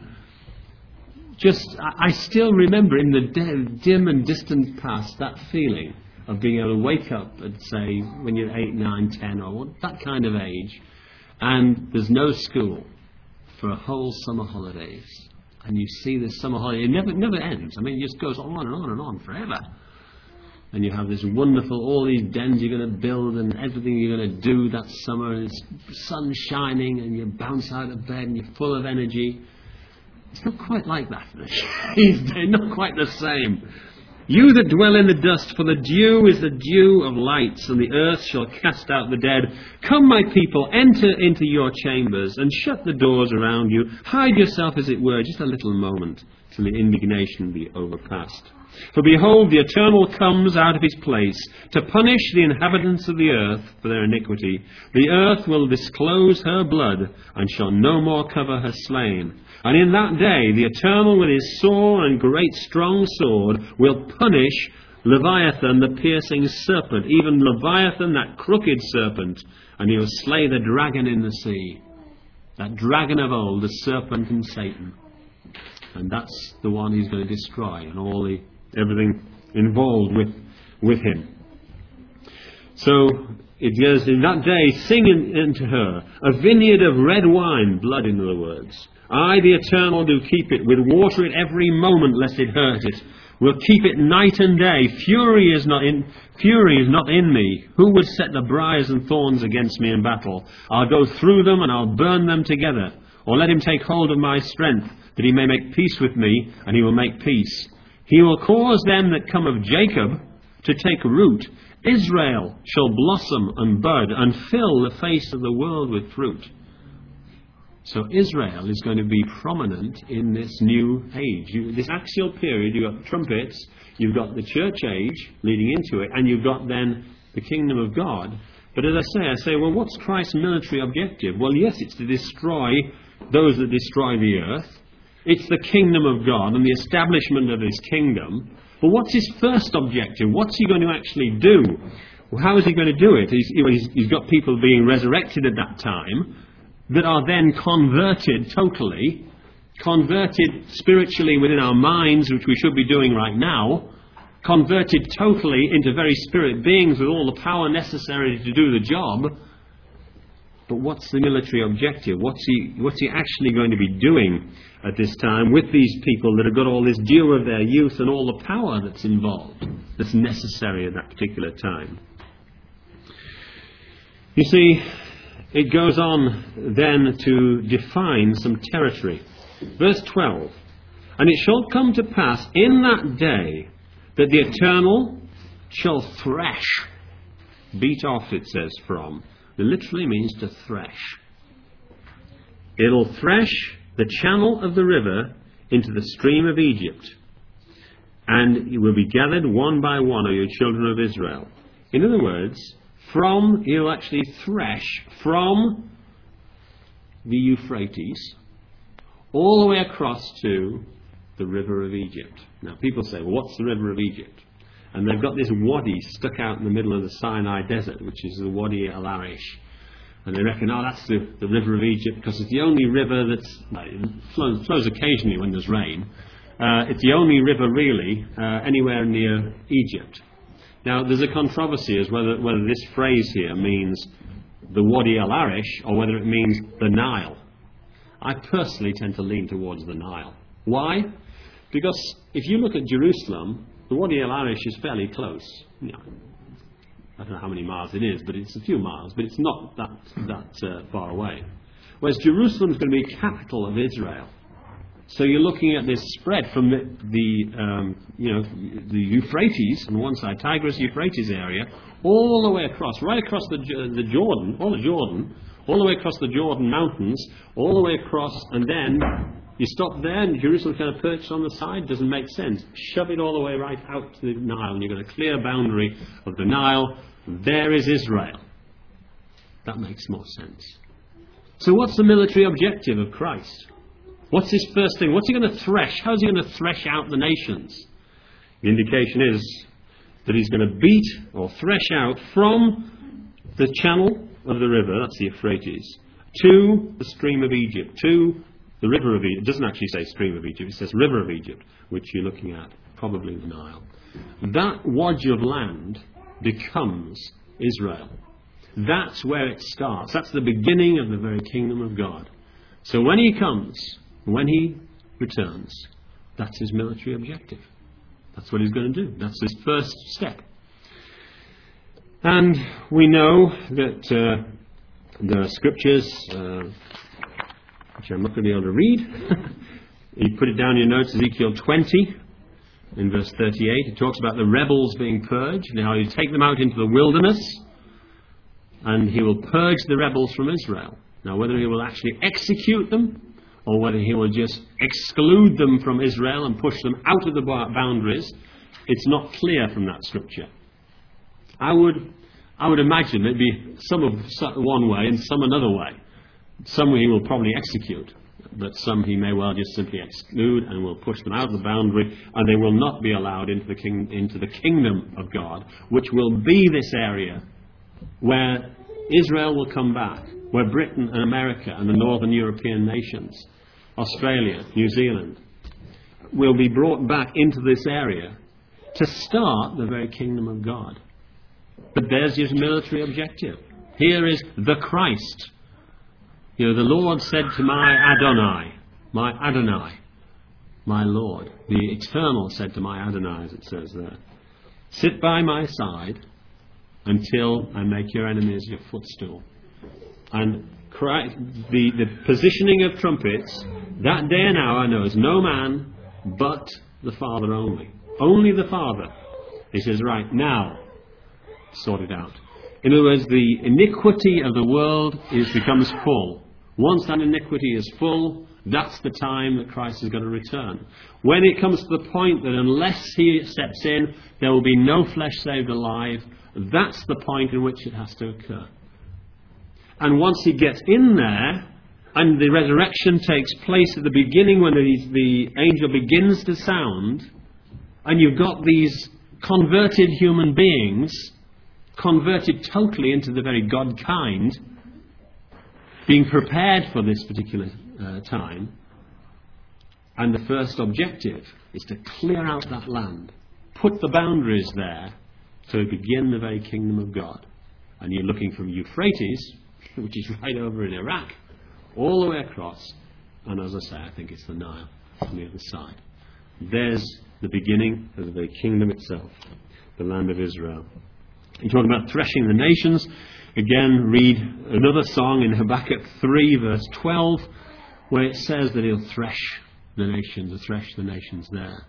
Just, I, I still remember in the de- dim and distant past, that feeling of being able to wake up and say, when you're eight, nine, ten, or that kind of age, and there's no school for a whole summer holidays, and you see this summer holiday, it never never ends. I mean, it just goes on and on and on forever. And you have this wonderful, all these dens you're going to build and everything you're going to do that summer, and it's sun shining, and you bounce out of bed and you're full of energy. It's not quite like that. It's not quite the same. You that dwell in the dust, for the dew is the dew of lights, and the earth shall cast out the dead. Come, my people, enter into your chambers, and shut the doors around you. Hide yourself, as it were, just a little moment, till the indignation be overpast. For behold, the Eternal comes out of his place to punish the inhabitants of the earth for their iniquity. The earth will disclose her blood, and shall no more cover her slain. And in that day the Eternal with his sore and great strong sword will punish Leviathan, the piercing serpent, even Leviathan, that crooked serpent, and he will slay the dragon in the sea. That dragon of old, the serpent and Satan. And that's the one he's going to destroy, and all the everything involved with with him. So it goes, in that day sing in, into her a vineyard of red wine, blood in other words. I, the Eternal, do keep it, with water it every moment, lest it hurt it. Will keep it night and day. Fury is not in fury is not in me. Who would set the briars and thorns against me in battle? I'll go through them, and I'll burn them together. Or let him take hold of my strength, that he may make peace with me, and he will make peace. He will cause them that come of Jacob to take root. Israel shall blossom and bud, and fill the face of the world with fruit. So Israel is going to be prominent in this new age. You, this axial period, you've got trumpets, you've got the church age leading into it, and you've got then the kingdom of God. But as I say, I say, well, what's Christ's military objective? Well, yes, it's to destroy those that destroy the earth. It's the kingdom of God and the establishment of his kingdom. But what's his first objective? What's he going to actually do? Well, how is he going to do it? He's, he's, he's got people being resurrected at that time that are then converted totally, converted spiritually within our minds, which we should be doing right now, converted totally into very spirit beings with all the power necessary to do the job. But what's the military objective? What's he, what's he actually going to be doing at this time with these people that have got all this due of their youth and all the power that's involved, that's necessary at that particular time? You see, it goes on then to define some territory. Verse twelve, and it shall come to pass in that day that the Eternal shall thresh. Beat off, it says, from. It literally means to thresh. It'll thresh the channel of the river into the stream of Egypt, and you will be gathered one by one, O you children of Israel. In other words, from, you'll actually thresh from the Euphrates all the way across to the river of Egypt. Now, people say, well, what's the river of Egypt? And they've got this wadi stuck out in the middle of the Sinai desert, which is the Wadi al-Arish. And they reckon, oh, that's the, the river of Egypt, because it's the only river that's, well, it flows, flows occasionally when there's rain. Uh, it's the only river, really, uh, anywhere near Egypt. Now, there's a controversy as whether whether this phrase here means the Wadi al-Arish or whether it means the Nile. I personally tend to lean towards the Nile. Why? Because if you look at Jerusalem, the Wadi al-Arish is fairly close. You know, I don't know how many miles it is, but it's a few miles, but it's not that, that uh, far away. Whereas Jerusalem is going to be capital of Israel. So you're looking at this spread from the, the um, you know, the Euphrates on one side, Tigris-Euphrates area, all the way across, right across the the Jordan, all the Jordan, all the way across the Jordan mountains, all the way across, and then you stop there and Jerusalem kind of perched on the side. Doesn't make sense. Shove it all the way right out to the Nile, and you've got a clear boundary of the Nile. There is Israel. That makes more sense. So what's the military objective of Christ? What's his first thing? What's he going to thresh? How's he going to thresh out the nations? The indication is that he's going to beat or thresh out from the channel of the river, that's the Euphrates, to the stream of Egypt, to the river of Egypt. It doesn't actually say stream of Egypt, it says river of Egypt, which you're looking at, probably the Nile. That wodge of land becomes Israel. That's where it starts. That's the beginning of the very kingdom of God. So when he comes, when he returns, that's his military objective. That's what he's going to do. That's his first step. And we know that uh, there are scriptures, uh, which I'm not going to be able to read. You put it down in your notes, Ezekiel twenty, in verse thirty-eight. It talks about the rebels being purged, and how he'll take them out into the wilderness, and he will purge the rebels from Israel. Now, whether he will actually execute them, or whether he will just exclude them from Israel and push them out of the boundaries, it's not clear from that scripture. I would, I would imagine it'd be some of one way and some another way. Some he will probably execute, but some he may well just simply exclude and will push them out of the boundary, and they will not be allowed into the king, into the kingdom of God, which will be this area where Israel will come back, where Britain and America and the northern European nations, Australia, New Zealand, will be brought back into this area to start the very kingdom of God. But there's his military objective. Here is the Christ. You know, the Lord said to my Adonai, my Adonai, my Lord. The Eternal said to my Adonai, as it says there, sit by my side until I make your enemies your footstool. And Christ, the, the positioning of trumpets, that day and hour knows no man but the Father only. Only the Father. He says, right, now, sort it out. In other words, the iniquity of the world is becomes full. Once that iniquity is full, that's the time that Christ is going to return. When it comes to the point that unless he steps in, there will be no flesh saved alive, that's the point in which it has to occur. And once he gets in there, and the resurrection takes place at the beginning when the, the angel begins to sound, And you've got these converted human beings, converted totally into the very God kind, being prepared for this particular uh, time. And the first objective is to clear out that land, put the boundaries there to begin the very kingdom of God. And you're looking from Euphrates, which is right over in Iraq, all the way across. And as I say, I think it's the Nile on the other side. There's the beginning of the very kingdom itself, the land of Israel. You're talking about threshing the nations. Again, read another song in Habakkuk three, verse twelve, where it says that he'll thresh the nations, or thresh the nations there.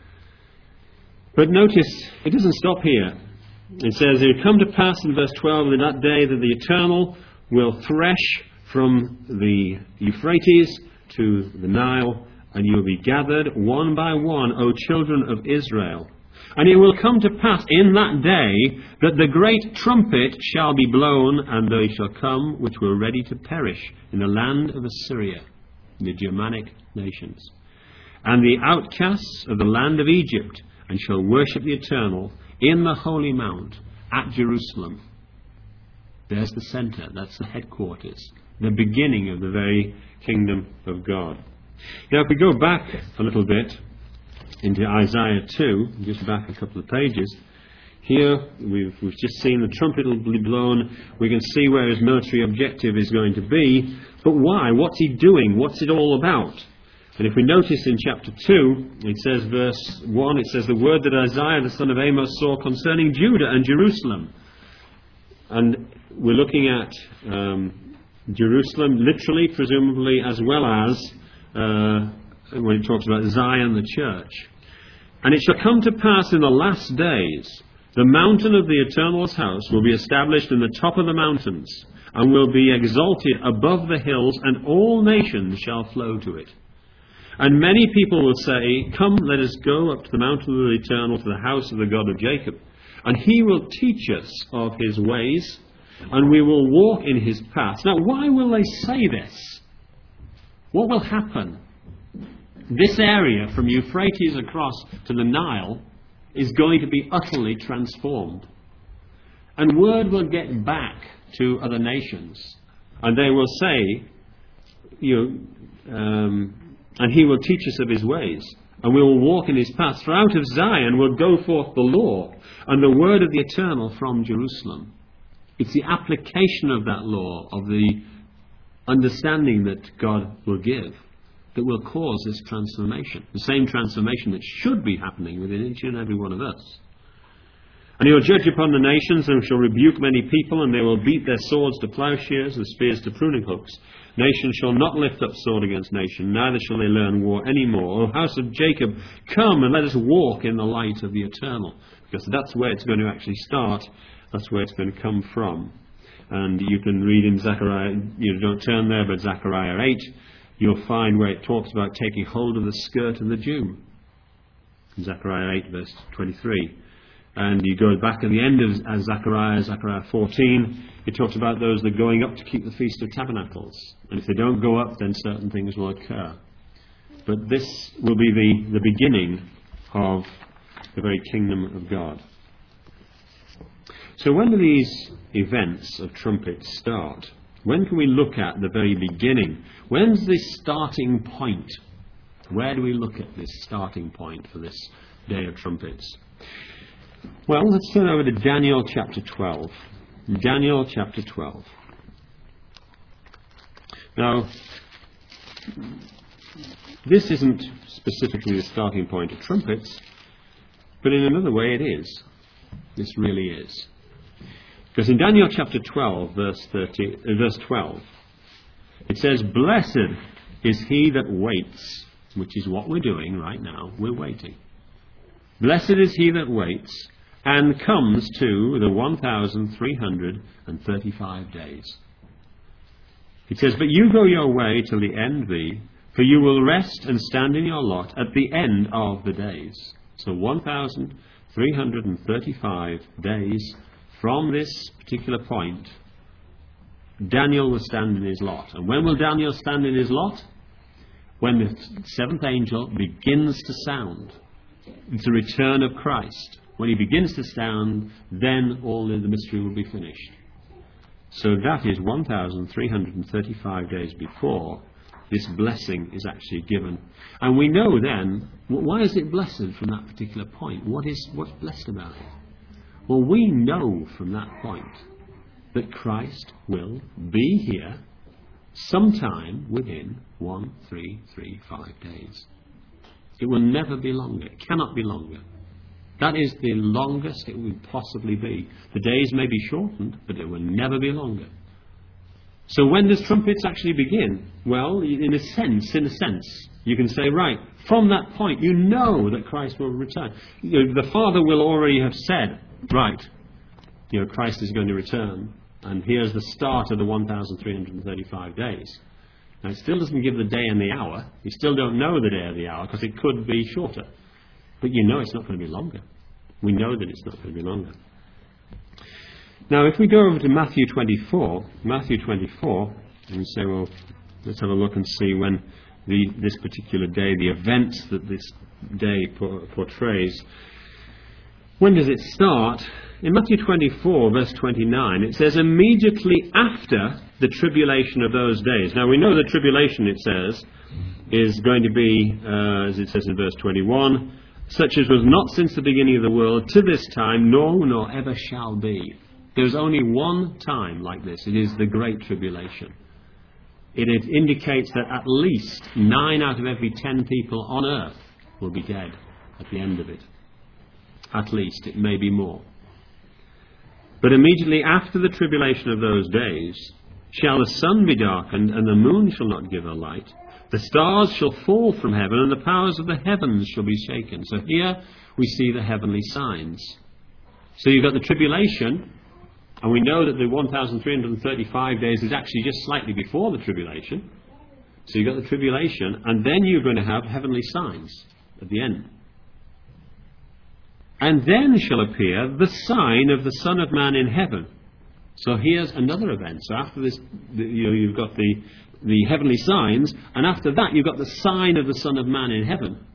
But notice, it doesn't stop here. It says, it will come to pass in verse twelve, in that day that the Eternal will thresh from the Euphrates to the Nile, and you will be gathered one by one, O children of Israel. And it will come to pass in that day that the great trumpet shall be blown, and they shall come which were ready to perish in the land of Assyria, the Germanic nations, and the outcasts of the land of Egypt, and shall worship the Eternal in the holy mount at Jerusalem. There's the centre, that's the headquarters, the beginning of the very kingdom of God. Now if we go back a little bit into Isaiah two, just back a couple of pages, here we've, we've just seen the trumpet will be blown. We can see where his military objective is going to be. But why? What's he doing? What's it all about? And if we notice in chapter two, it says verse one, it says, the word that Isaiah the son of Amos saw concerning Judah and Jerusalem. And we're looking at um, Jerusalem literally, presumably, as well as uh, when it talks about Zion, the church. And it shall come to pass in the last days, the mountain of the Eternal's house will be established in the top of the mountains, and will be exalted above the hills, and all nations shall flow to it. And many people will say, come, let us go up to the mountain of the Eternal, to the house of the God of Jacob. And he will teach us of his ways, and we will walk in his paths. Now, why will they say this? What will happen? This area from Euphrates across to the Nile is going to be utterly transformed. And word will get back to other nations. And they will say, you know, um, and he will teach us of his ways, and we will walk in his paths. For out of Zion will go forth the law, and the word of the Eternal from Jerusalem. It's the application of that law, of the understanding that God will give, that will cause this transformation. The same transformation that should be happening within each and every one of us. And he will judge upon the nations, and shall rebuke many people, and they will beat their swords to plowshares, and spears to pruning hooks. Nation shall not lift up sword against nation, neither shall they learn war any more. O house of Jacob, come and let us walk in the light of the Eternal. Because that's where it's going to actually start. That's where it's going to come from. And you can read in Zechariah, you don't turn there, but Zechariah eight, you'll find where it talks about taking hold of the skirt of the Jew. Zechariah eight, verse twenty-three. And you go back at the end of Zechariah, Zechariah fourteen, it talks about those that are going up to keep the Feast of Tabernacles. And if they don't go up, then certain things will occur. But this will be the, the beginning of the very kingdom of God. So when do these events of trumpets start? When can we look at the very beginning? When's the starting point? Where do we look at this starting point for this day of trumpets? Well, let's turn over to Daniel chapter twelve. Daniel chapter twelve. Now, this isn't specifically the starting point of trumpets, but in another way it is. This really is. Because in Daniel chapter twelve, verse thirty, uh, verse twelve, it says, blessed is he that waits, which is what we're doing right now. We're waiting. Blessed is he that waits, and comes to the one thousand three hundred thirty-five days. It says, but you go your way till the end be, for you will rest and stand in your lot at the end of the days. So one thousand three hundred thirty-five days from this particular point, Daniel will stand in his lot. And when will Daniel stand in his lot? When the seventh angel begins to sound. It's the return of Christ. When he begins to sound, then all the mystery will be finished. So that is one thousand three hundred thirty-five days before this blessing is actually given. And we know then, why is it blessed from that particular point? What is, what's blessed about it? Well, we know from that point that Christ will be here sometime within one, three, three, five days. It will never be longer. It cannot be longer. That is the longest it would possibly be. The days may be shortened, but it will never be longer. So when does trumpets actually begin? Well, in a sense, in a sense, you can say, right, from that point, you know that Christ will return. You know, the Father will already have said, right, you know, Christ is going to return, and here's the start of the one thousand three hundred thirty-five days. Now, it still doesn't give the day and the hour. You still don't know the day or the hour, because it could be shorter. But you know it's not going to be longer. We know that it's not going to be longer. Now, if we go over to Matthew twenty-four, Matthew twenty-four, and we say, well, let's have a look and see when the, this particular day, the events that this day portrays, when does it start? In Matthew twenty-four, verse twenty-nine, it says, immediately after the tribulation of those days. Now, we know the tribulation, it says, is going to be, uh, as it says in verse twenty-one, such as was not since the beginning of the world to this time, nor, nor ever shall be. There's only one time like this. It is the Great Tribulation. It, it indicates that at least nine out of every ten people on earth will be dead at the end of it. At least. It may be more. But immediately after the tribulation of those days, shall the sun be darkened, and the moon shall not give her light. The stars shall fall from heaven, and the powers of the heavens shall be shaken. So here we see the heavenly signs. So you've got the tribulation, and we know that the one thousand three hundred thirty-five days is actually just slightly before the tribulation. So you've got the tribulation, and then you're going to have heavenly signs at the end. And then shall appear the sign of the Son of Man in heaven. So here's another event. So after this, you know, you've got the, the heavenly signs, and after that you've got the sign of the Son of Man in heaven.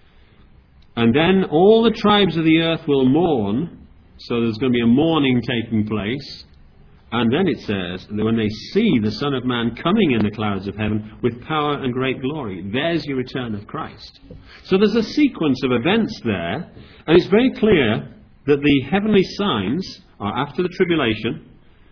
And then all the tribes of the earth will mourn. So there's going to be a mourning taking place. And then it says that when they see the Son of Man coming in the clouds of heaven with power and great glory, there's your return of Christ. So there's a sequence of events there, and it's very clear that the heavenly signs are after the tribulation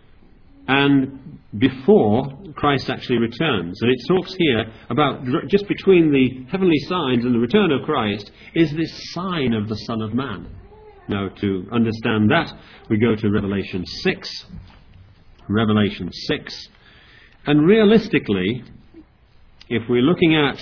and before Christ actually returns. And it talks here about just between the heavenly signs and the return of Christ is this sign of the Son of Man. Now, to understand that, we go to Revelation six. Revelation six. And realistically, if we're looking at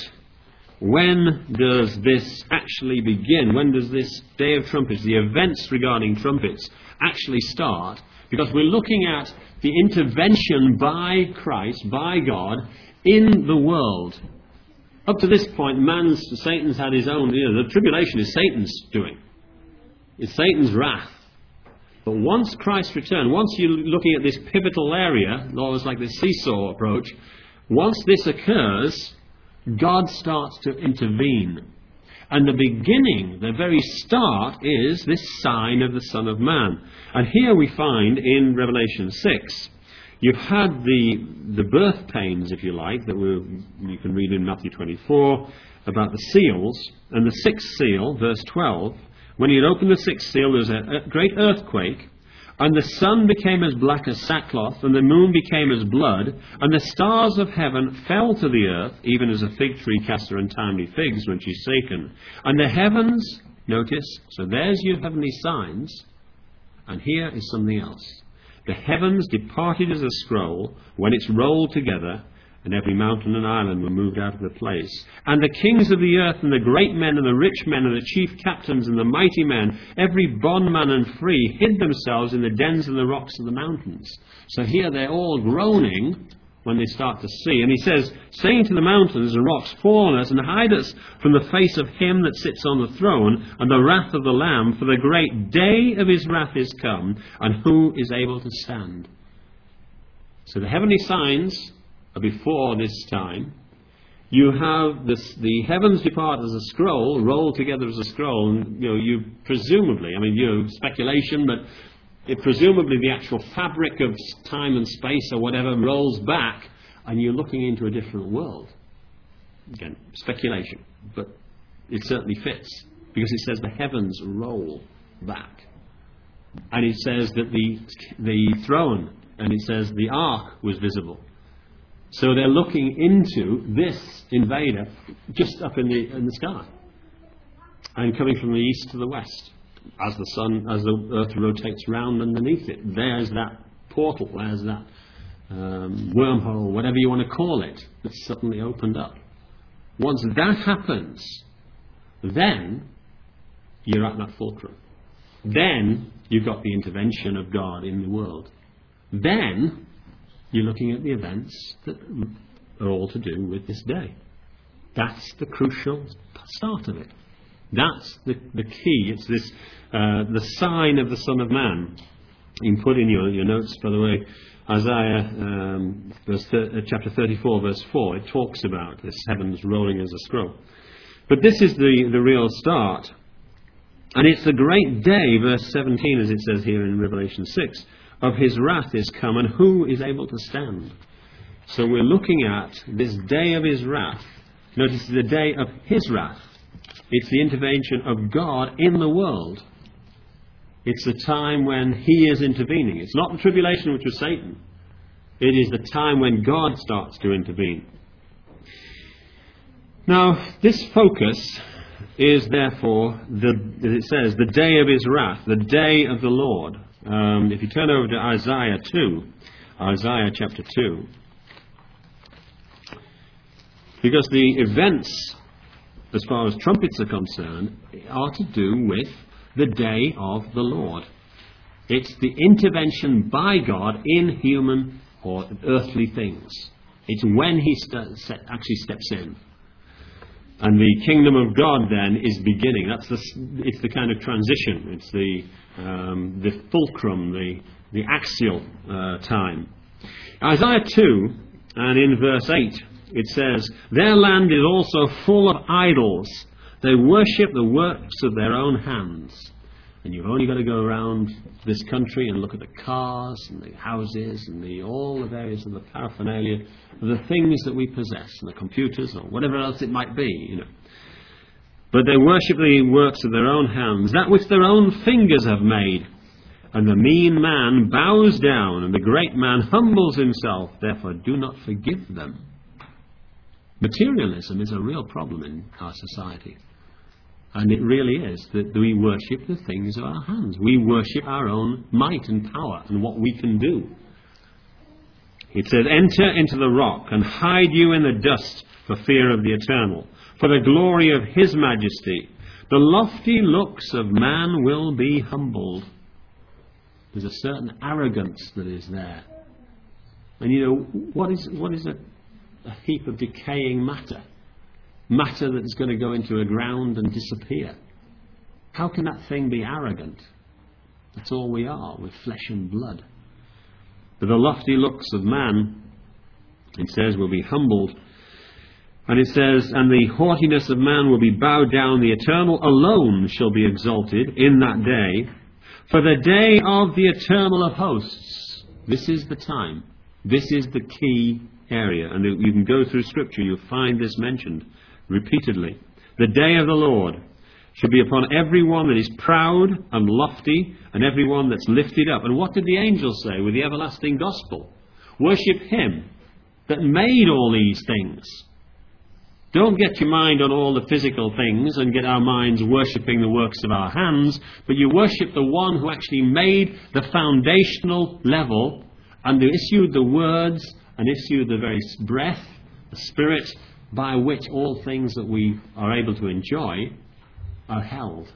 when does this actually begin, when does this day of trumpets, the events regarding trumpets, actually start, because we're looking at the intervention by Christ, by God, in the world. Up to this point, man's, Satan's had his own, you know, the tribulation is Satan's doing. It's Satan's wrath. But once Christ returns, once you're looking at this pivotal area, almost like the seesaw approach, once this occurs, God starts to intervene. And the beginning, the very start, is this sign of the Son of Man. And here we find in Revelation six, you've had the, the birth pains, if you like, that we're, you can read in Matthew twenty-four, about the seals. And the sixth seal, verse twelve, when he had opened the sixth seal, there was a great earthquake, and the sun became as black as sackcloth, and the moon became as blood, and the stars of heaven fell to the earth, even as a fig tree casts her untimely figs when she's shaken. And the heavens, notice, so there's your heavenly signs, and here is something else. The heavens departed as a scroll when it's rolled together, and every mountain and island were moved out of the place. And the kings of the earth, and the great men, and the rich men, and the chief captains, and the mighty men, every bondman and free, hid themselves in the dens and the rocks of the mountains. So here they're all groaning when they start to see. And he says, saying to the mountains and rocks, fall on us, and hide us from the face of him that sits on the throne, and the wrath of the Lamb, for the great day of his wrath is come, and who is able to stand? So the heavenly signs are before this time, You have this, the heavens depart as a scroll, rolled together as a scroll, and you know, you presumably, I mean, you know, speculation, but it presumably the actual fabric of time and space or whatever rolls back, and you're looking into a different world. Again, speculation, but it certainly fits, because it says the heavens roll back. And it says that the the throne, and it says the ark was visible. So they're looking into this invader just up in the in the sky, and coming from the east to the west, as the sun, as the earth rotates round underneath it. There's that portal, there's that um, wormhole, whatever you want to call it, that's suddenly opened up. Once that happens, then you're at that fulcrum. Then you've got the intervention of God in the world. Then you're looking at the events that are all to do with this day. That's the crucial start of it. That's the, the key. It's this uh, the sign of the Son of Man. You can put in your, your notes, by the way, Isaiah um, verse thir- uh, chapter thirty-four, verse four. It talks about this heavens rolling as a scroll. But this is the, the real start. And it's the great day, verse seventeen, as it says here in Revelation six, of his wrath is come, and who is able to stand? So we're looking at this day of his wrath. Notice the day of his wrath. It's the intervention of God in the world. It's the time when he is intervening. It's not the tribulation, which was Satan. It is the time when God starts to intervene. Now, this focus is therefore, the, as it says, the day of his wrath, the day of the Lord. Um, if you turn over to Isaiah two, Isaiah chapter two, because the events, as far as trumpets are concerned, are to do with the day of the Lord. It's the intervention by God in human or earthly things. It's when he st- actually steps in. And the kingdom of God then is beginning. That's the, it's the kind of transition. It's the um, the fulcrum, the, the axial uh, time. Isaiah two, and in verse eight, it says, their land is also full of idols. They worship the works of their own hands. And you've only got to go around this country and look at the cars and the houses and the, all the various of the paraphernalia of the things that we possess, and the computers or whatever else it might be, you know. But they worship the works of their own hands, that which their own fingers have made. And the mean man bows down, and the great man humbles himself. Therefore do not forgive them. Materialism is a real problem in our society. And it really is that we worship the things of our hands. We worship our own might and power and what we can do. It says, enter into the rock and hide you in the dust for fear of the eternal, for the glory of his majesty. The lofty looks of man will be humbled. There's a certain arrogance that is there. And you know, what is, what is a, a heap of decaying matter? Matter that's going to go into a ground and disappear. How can that thing be arrogant? That's all we are, with flesh and blood. But the lofty looks of man, it says, will be humbled. And it says, and the haughtiness of man will be bowed down. The eternal alone shall be exalted in that day. For the day of the eternal of hosts. This is the time. This is the key area. And you can go through Scripture, you'll find this mentioned repeatedly. The day of the Lord shall be upon every one that is proud and lofty, and every one that's lifted up. And what did the angels say with the everlasting gospel? Worship him that made all these things. Don't get your mind on all the physical things and get our minds worshipping the works of our hands, but you worship the one who actually made the foundational level and who issued the words and issued the very breath, the spirit, by which all things that we are able to enjoy are held.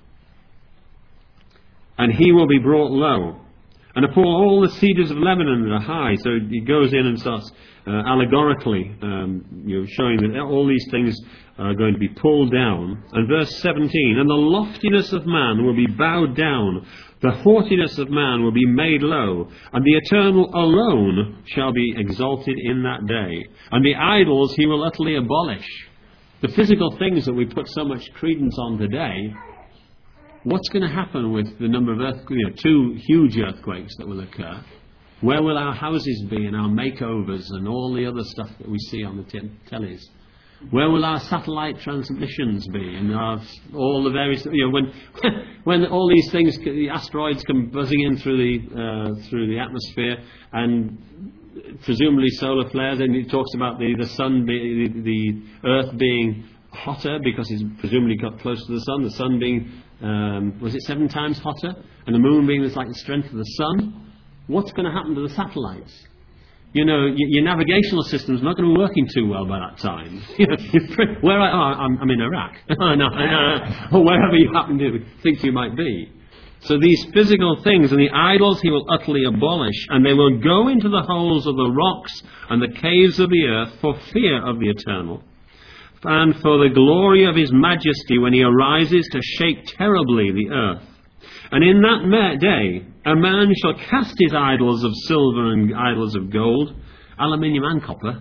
And he will be brought low, and upon all the cedars of Lebanon that are high. So he goes in and starts uh, allegorically um, you know, showing that all these things are going to be pulled down. And verse seventeen, and the loftiness of man will be bowed down, The haughtiness of man will be made low, and the Eternal alone shall be exalted in that day. And the idols he will utterly abolish. The physical things that we put so much credence on today, what's going to happen with the number of earthquakes, you know, two huge earthquakes that will occur? Where will our houses be and our makeovers and all the other stuff that we see on the t- tellies? Where will our satellite transmissions be and our, all the various, you know, when when all these things, the asteroids come buzzing in through the uh, through the atmosphere, and presumably solar flares, and it talks about the the sun, be, the, the Earth being hotter because it's presumably got close to the sun. The sun being um, was it seven times hotter, and the moon being like the strength of the sun. What's going to happen to the satellites? You know, your, your navigational system's not going to be working too well by that time. Where I, oh, I'm, I'm in Iraq. oh, no, no, or wherever you happen to think you might be. So these physical things and the idols he will utterly abolish, and they will go into the holes of the rocks and the caves of the earth for fear of the Eternal, and for the glory of his majesty when he arises to shake terribly the earth. And in that day a man shall cast his idols of silver and idols of gold, aluminium and copper,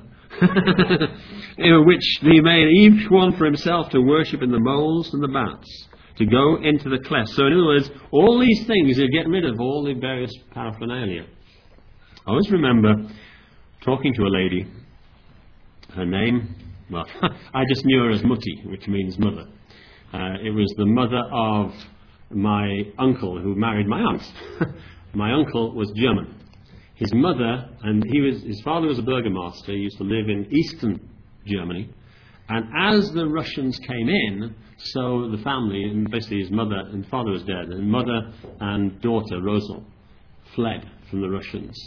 which he made each one for himself to worship in the moles and the bats, to go into the clefts. So in other words, all these things are getting rid of all the various paraphernalia. I always remember talking to a lady. Her name, well, I just knew her as Mutti, which means mother. Uh, it was the mother of my uncle who married my aunt. My uncle was German. His mother, and he was, his father was a burgomaster. He used to live in eastern Germany. And as the Russians came in, so the family, and basically his mother and father was dead, and mother and daughter, Rosal, fled from the Russians.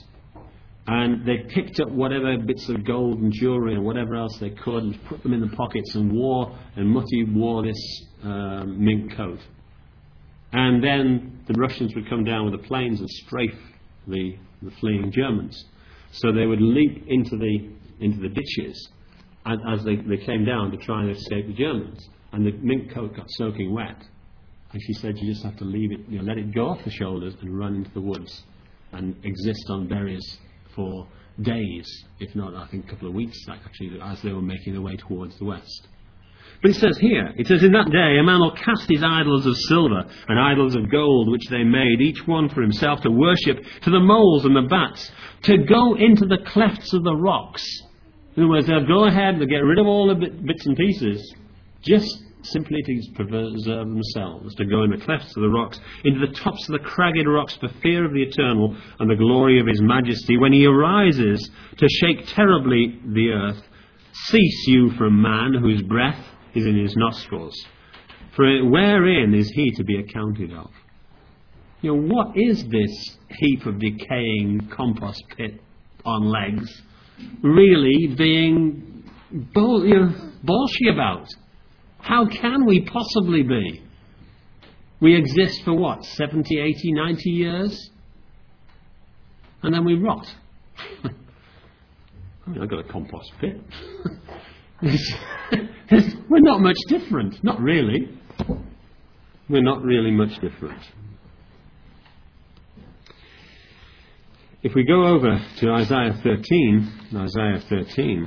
And they picked up whatever bits of gold and jewellery and whatever else they could and put them in the pockets and wore, and Mutti wore this um, mink coat. And then the Russians would come down with the planes and strafe the, the fleeing Germans. So they would leap into the into the ditches as, as they, they came down to try and escape the Germans. And the mink coat got soaking wet. And she said you just have to leave it, you know, let it go off the shoulders and run into the woods and exist on berries for days, if not, I think, a couple of weeks, actually, as they were making their way towards the west. But it says here, it says, in that day a man will cast his idols of silver and idols of gold, which they made, each one for himself, to worship, to the moles and the bats, to go into the clefts of the rocks. In other words, they'll go ahead, they'll get rid of all the bit, bits and pieces, just simply to preserve themselves, to go in the clefts of the rocks, into the tops of the cragged rocks, for fear of the Eternal and the glory of his majesty, when he arises to shake terribly the earth. Cease you from man, whose breath is in his nostrils, for wherein is he to be accounted of? You know, what is this heap of decaying compost pit on legs really being bull, you know, bolshy about? How can we possibly be? We exist for what, seventy, eighty, ninety years? And then we rot. I mean, I've got a compost pit. We're not much different. Not really. We're not really much different. If we go over to Isaiah thirteen, Isaiah thirteen,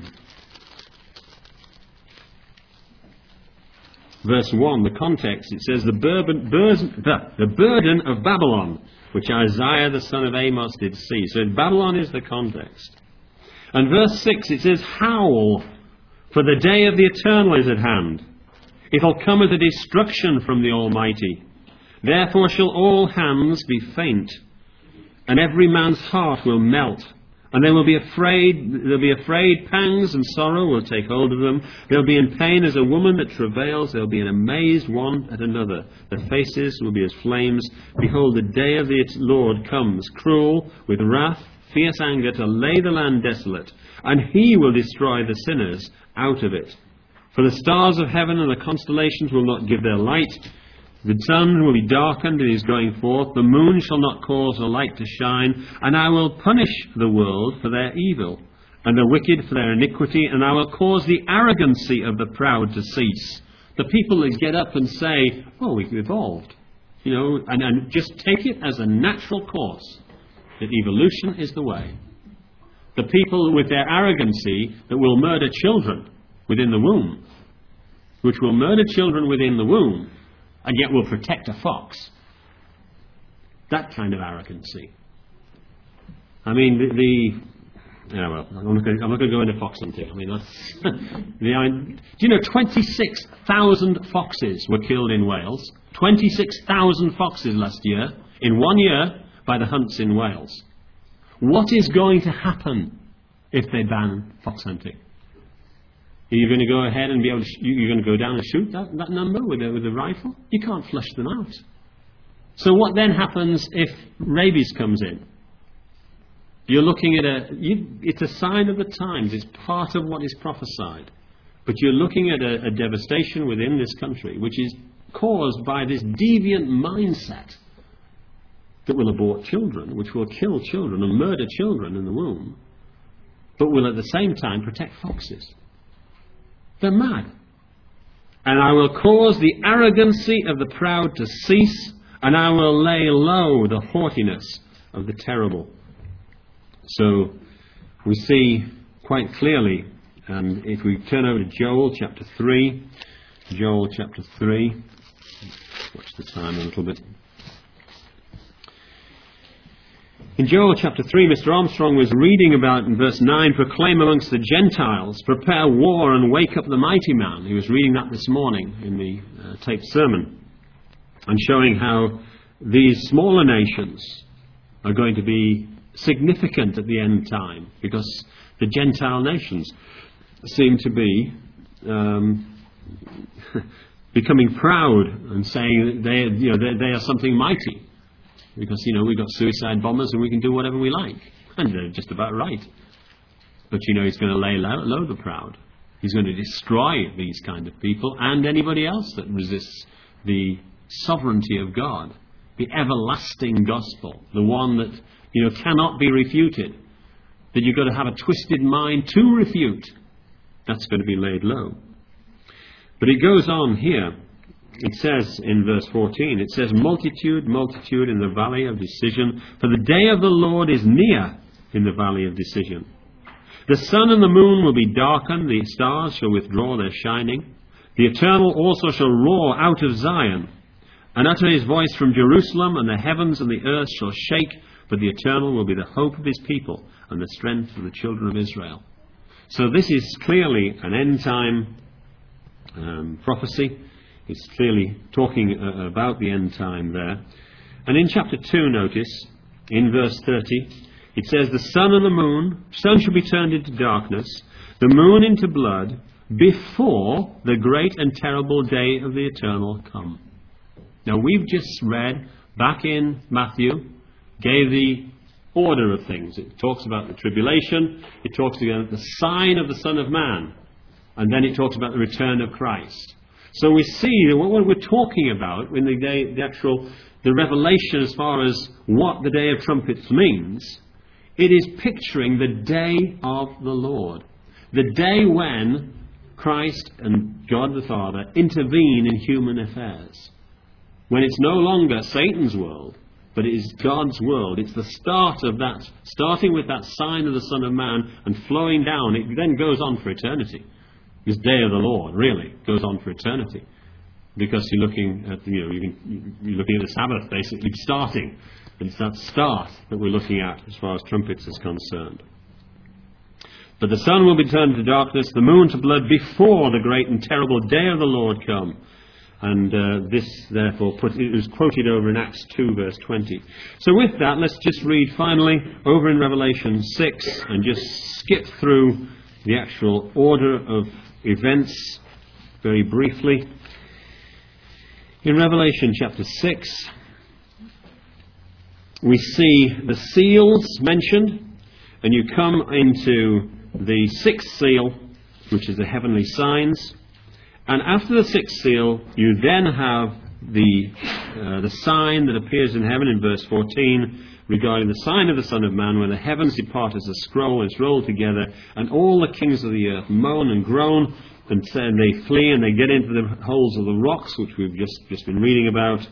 verse one, the context, it says, the burden, burden, the, the burden of Babylon, which Isaiah the son of Amos did see. So Babylon is the context. And verse six, it says, howl, for the day of the Eternal is at hand. It will come as a destruction from the Almighty. Therefore shall all hands be faint, and every man's heart will melt. And they will be afraid, they'll be afraid, pangs and sorrow will take hold of them. They'll be in pain as a woman that travails. They'll be in amazed one at another. Their faces will be as flames. Behold, the day of the Lord comes, cruel, with wrath, fierce anger, to lay the land desolate. And he will destroy the sinners out of it. For the stars of heaven and the constellations will not give their light. The sun will be darkened in his going forth. The moon shall not cause the light to shine. And I will punish the world for their evil, and the wicked for their iniquity. And I will cause the arrogancy of the proud to cease. The people that get up and say, oh, we've evolved. You know, and, and just take it as a natural course that evolution is the way. The people with their arrogancy that will murder children within the womb, which will murder children within the womb, and yet will protect a fox. That kind of arrogancy. I mean, the... the yeah, well, I'm not going to go into fox hunting. I mean, that's... the, I, do you know, twenty-six thousand foxes were killed in Wales. twenty-six thousand foxes last year, in one year, by the hunts in Wales. What is going to happen if they ban fox hunting? Are you going to go ahead and be able to, sh- you're going to go down and shoot that, that number with a, with a rifle? You can't flush them out. So what then happens if rabies comes in? You're looking at a, you, it's a sign of the times, it's part of what is prophesied. But you're looking at a, a devastation within this country, which is caused by this deviant mindset that will abort children, which will kill children and murder children in the womb, but will at the same time protect foxes. They're mad. And I will cause the arrogancy of the proud to cease, and I will lay low the haughtiness of the terrible. So we see quite clearly, and if we turn over to Joel chapter three, Joel chapter three, watch the time a little bit. In Joel chapter three, Mister Armstrong was reading about, in verse nine, proclaim amongst the Gentiles, prepare war and wake up the mighty man. He was reading that this morning in the uh, taped sermon, and showing how these smaller nations are going to be significant at the end time, because the Gentile nations seem to be um, becoming proud and saying that they, you know, they, they are something mighty. Because, you know, we've got suicide bombers and we can do whatever we like. And they're just about right. But, you know, he's going to lay low, low the proud. He's going to destroy these kind of people and anybody else that resists the sovereignty of God. The everlasting gospel. The one that, you know, cannot be refuted. That you've got to have a twisted mind to refute. That's going to be laid low. But it goes on here. It says in verse fourteen, it says, multitude, multitude in the valley of decision, for the day of the Lord is near in the valley of decision. The sun and the moon will be darkened, the stars shall withdraw their shining. The Eternal also shall roar out of Zion, and utter his voice from Jerusalem, and the heavens and the earth shall shake, but the Eternal will be the hope of his people, and the strength of the children of Israel. So this is clearly an end-time um, prophecy. It's clearly talking uh, about the end time there. And in chapter two, notice, in verse thirty, it says, the sun and the moon, sun shall be turned into darkness, the moon into blood, before the great and terrible day of the Eternal come. Now we've just read, back in Matthew, gave the order of things. It talks about the tribulation, it talks about the sign of the Son of Man, and then it talks about the return of Christ. So we see that what we're talking about in the day, the actual, the revelation as far as what the Day of Trumpets means, it is picturing the day of the Lord. The day when Christ and God the Father intervene in human affairs. When it's no longer Satan's world, but it is God's world. It's the start of that, starting with that sign of the Son of Man and flowing down. It then goes on for eternity. This day of the Lord really goes on for eternity, because you're looking at, you know, you can, you're looking at the Sabbath basically starting, and it's that start that we're looking at as far as trumpets is concerned. But the sun will be turned to darkness, the moon to blood, before the great and terrible day of the Lord come. And uh, this, therefore, put, it was quoted over in Acts two, verse twenty. So with that, let's just read finally over in Revelation six and just skip through the actual order of events very briefly. In Revelation chapter six, we see the seals mentioned, and you come into the sixth seal, which is the heavenly signs. And after the sixth seal, you then have the uh, the sign that appears in heaven in verse fourteen, regarding the sign of the Son of Man, when the heavens depart as a scroll and it's rolled together, and all the kings of the earth moan and groan, and they flee and they get into the holes of the rocks, which we've just, just been reading about.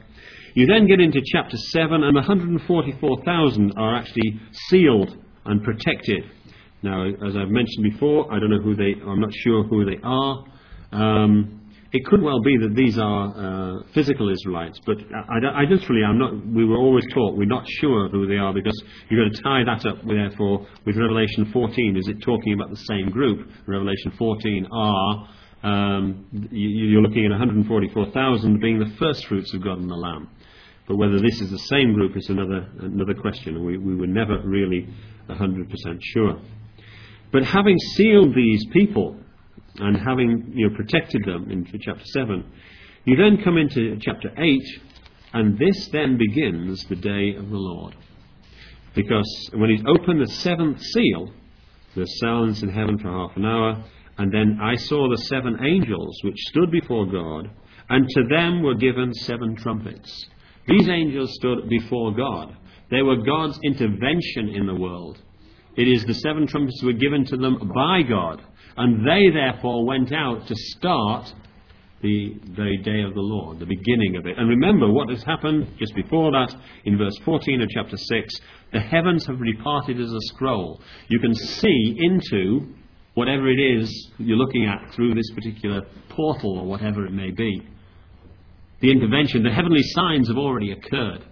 You then get into chapter seven, and one hundred forty-four thousand are actually sealed and protected. Now, as I've mentioned before, I don't know who they are, I'm not sure who they are. Um, it could well be that these are uh, physical Israelites, but I, I, I just really, I'm not, we were always taught we're not sure who they are, because you're going to tie that up, therefore, with Revelation fourteen. Is it talking about the same group? Revelation fourteen are, um, you, you're looking at one hundred forty-four thousand being the first fruits of God and the Lamb. But whether this is the same group is another another question. We, we were never really one hundred percent sure. But having sealed these people, and having, you know, protected them into chapter seven, you then come into chapter eight, and this then begins the day of the Lord. Because when he's opened the seventh seal, there's silence in heaven for half an hour, and then I saw the seven angels which stood before God, and to them were given seven trumpets. These angels stood before God. They were God's intervention in the world. It is the seven trumpets were given to them by God, and they therefore went out to start the very day of the Lord, the beginning of it. And remember what has happened just before that, in verse fourteen of chapter six, the heavens have departed as a scroll. You can see into whatever it is you're looking at through this particular portal or whatever it may be. The intervention, the heavenly signs have already occurred.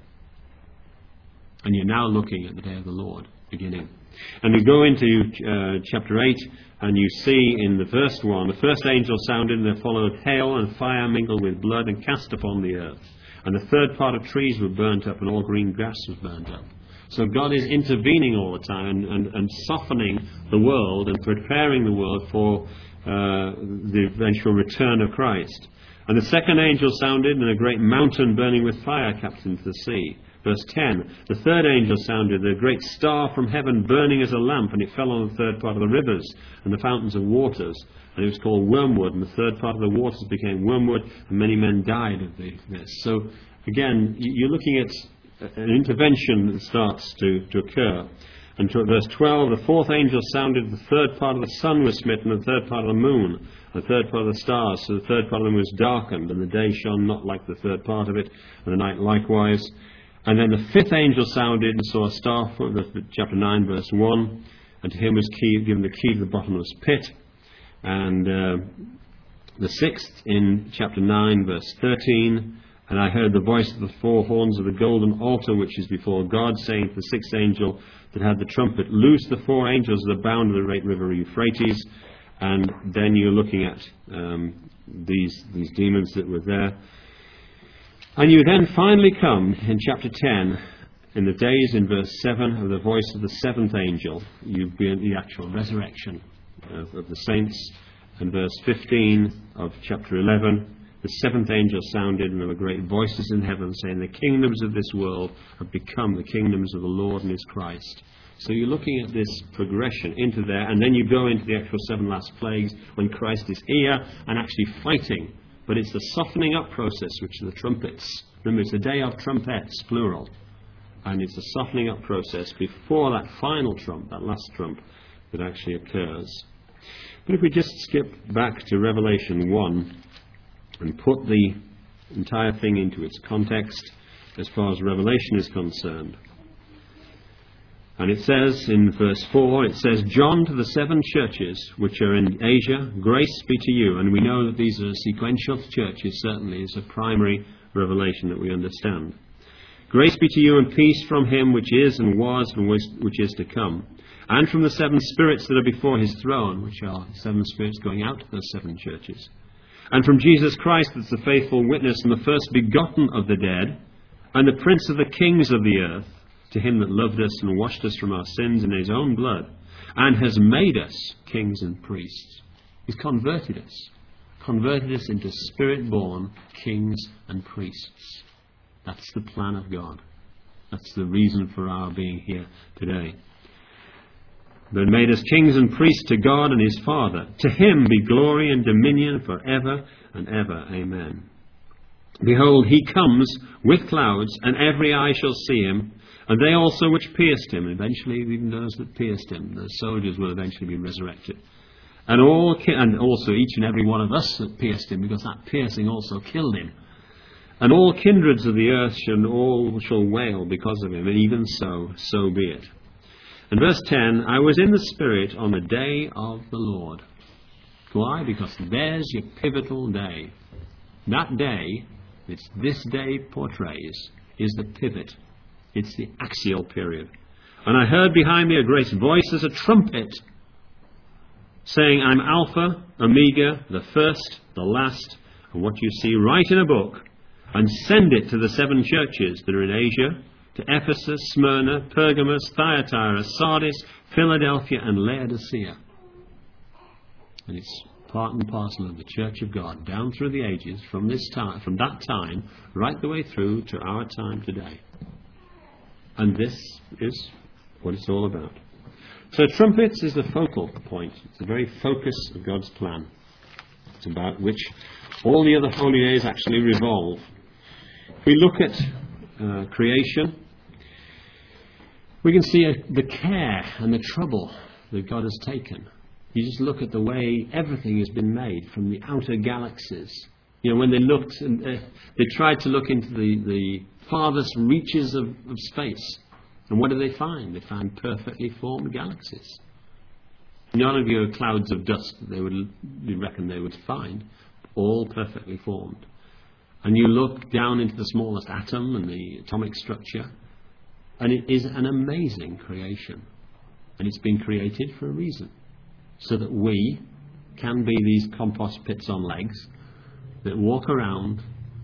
And you're now looking at the day of the Lord beginning. And we go into uh, chapter eight, and you see in the first one, the first angel sounded, and there followed hail and fire mingled with blood and cast upon the earth. And the third part of trees were burnt up, and all green grass was burnt up. So God is intervening all the time and, and, and softening the world and preparing the world for uh, the eventual return of Christ. And the second angel sounded, and a great mountain burning with fire cast into the sea. Verse ten, the third angel sounded, a great star from heaven burning as a lamp, and it fell on the third part of the rivers and the fountains of waters, and it was called wormwood, and the third part of the waters became wormwood, and many men died of this. So again, you're looking at an intervention that starts to, to occur. And to verse twelve, the fourth angel sounded, the third part of the sun was smitten, and the third part of the moon, and the third part of the stars, so the third part of them was darkened, and the day shone not like the third part of it, and the night likewise. And then the fifth angel sounded and saw a star, chapter nine, verse one, and to him was key, given the key to the bottomless pit. And uh, the sixth in chapter nine, verse thirteen, and I heard the voice of the four horns of the golden altar which is before God, saying to the sixth angel that had the trumpet, loose the four angels that are bound to the great river Euphrates. And then you're looking at um, these these demons that were there. And you then finally come in chapter ten, in the days in verse seven of the voice of the seventh angel. You've been the actual resurrection of, of the saints. And verse fifteen of chapter eleven, the seventh angel sounded, and there were great voices in heaven saying, the kingdoms of this world have become the kingdoms of the Lord and his Christ. So you're looking at this progression into there, and then you go into the actual seven last plagues when Christ is here and actually fighting. But it's the softening up process, which are the trumpets. Remember, it's the day of trumpets, plural. And it's the softening up process before that final trump, that last trump, that actually occurs. But if we just skip back to Revelation one and put the entire thing into its context as far as Revelation is concerned. And it says in verse four, it says, John to the seven churches which are in Asia, grace be to you. And we know that these are sequential churches, certainly. It's a primary revelation that we understand. Grace be to you and peace from him which is and was and which is to come. And from the seven spirits that are before his throne, which are seven spirits going out to those seven churches. And from Jesus Christ, that's the faithful witness and the first begotten of the dead, and the prince of the kings of the earth, to him that loved us and washed us from our sins in his own blood, and has made us kings and priests. He's converted us. Converted us into spirit-born kings and priests. That's the plan of God. That's the reason for our being here today. But made us kings and priests to God and his Father. To him be glory and dominion for ever and ever. Amen. Behold, he comes with clouds, and every eye shall see him, and they also which pierced him. Eventually, even those that pierced him, the soldiers will eventually be resurrected. And all, ki- and also each and every one of us that pierced him, because that piercing also killed him. And all kindreds of the earth shall all shall wail because of him, and even so, so be it. And verse ten, I was in the Spirit on the day of the Lord. Why? Because there's your pivotal day. That day, which this day portrays, is the pivot. It's the axial period. And I heard behind me a great voice as a trumpet, saying, I'm Alpha, Omega, the first, the last, and what you see, write in a book, and send it to the seven churches that are in Asia, to Ephesus, Smyrna, Pergamos, Thyatira, Sardis, Philadelphia, and Laodicea. And it's part and parcel of the Church of God, down through the ages, from this time, from that time, right the way through to our time today. And this is what it's all about. So trumpets is the focal point. It's the very focus of God's plan. It's about which all the other holy days actually revolve. If we look at uh, creation, we can see a, the care and the trouble that God has taken. You just look at the way everything has been made from the outer galaxies. You know, when they looked, and uh, they tried to look into the, the farthest reaches of, of space. And what did they find? They found perfectly formed galaxies. None of your clouds of dust that they would, you reckon they would find, all perfectly formed. And you look down into the smallest atom and the atomic structure, and it is an amazing creation. And it's been created for a reason, so that we can be these compost pits on legs that walk around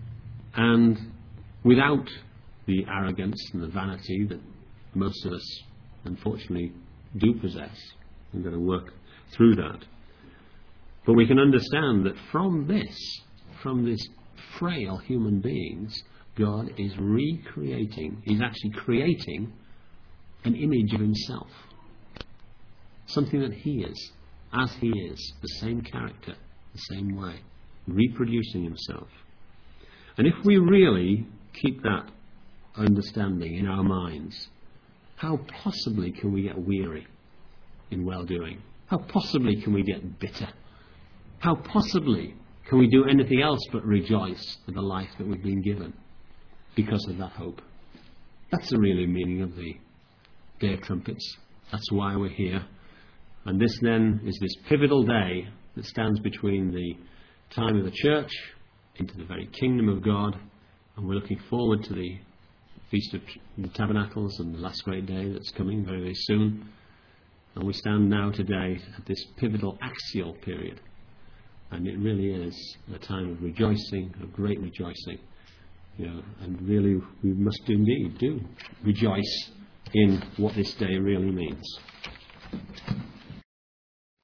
and without the arrogance and the vanity that most of us, unfortunately, do possess. We've got to work through that. But we can understand that from this, from this frail human beings, God is recreating, He's actually creating an image of Himself. Something that He is, as He is, the same character, the same way, reproducing Himself. And if we really keep that understanding in our minds, how possibly can we get weary in well-doing? How possibly can we get bitter? How possibly can we do anything else but rejoice for the life that we've been given because of that hope? That's the real meaning of the Day of Trumpets. That's why we're here. And this then is this pivotal day that stands between the time of the church into the very kingdom of God, and we're looking forward to the Feast of the Tabernacles and the last great day that's coming very, very soon. And we stand now today at this pivotal axial period. And it really is a time of rejoicing, of great rejoicing. You know, and really we must indeed do rejoice in what this day really means.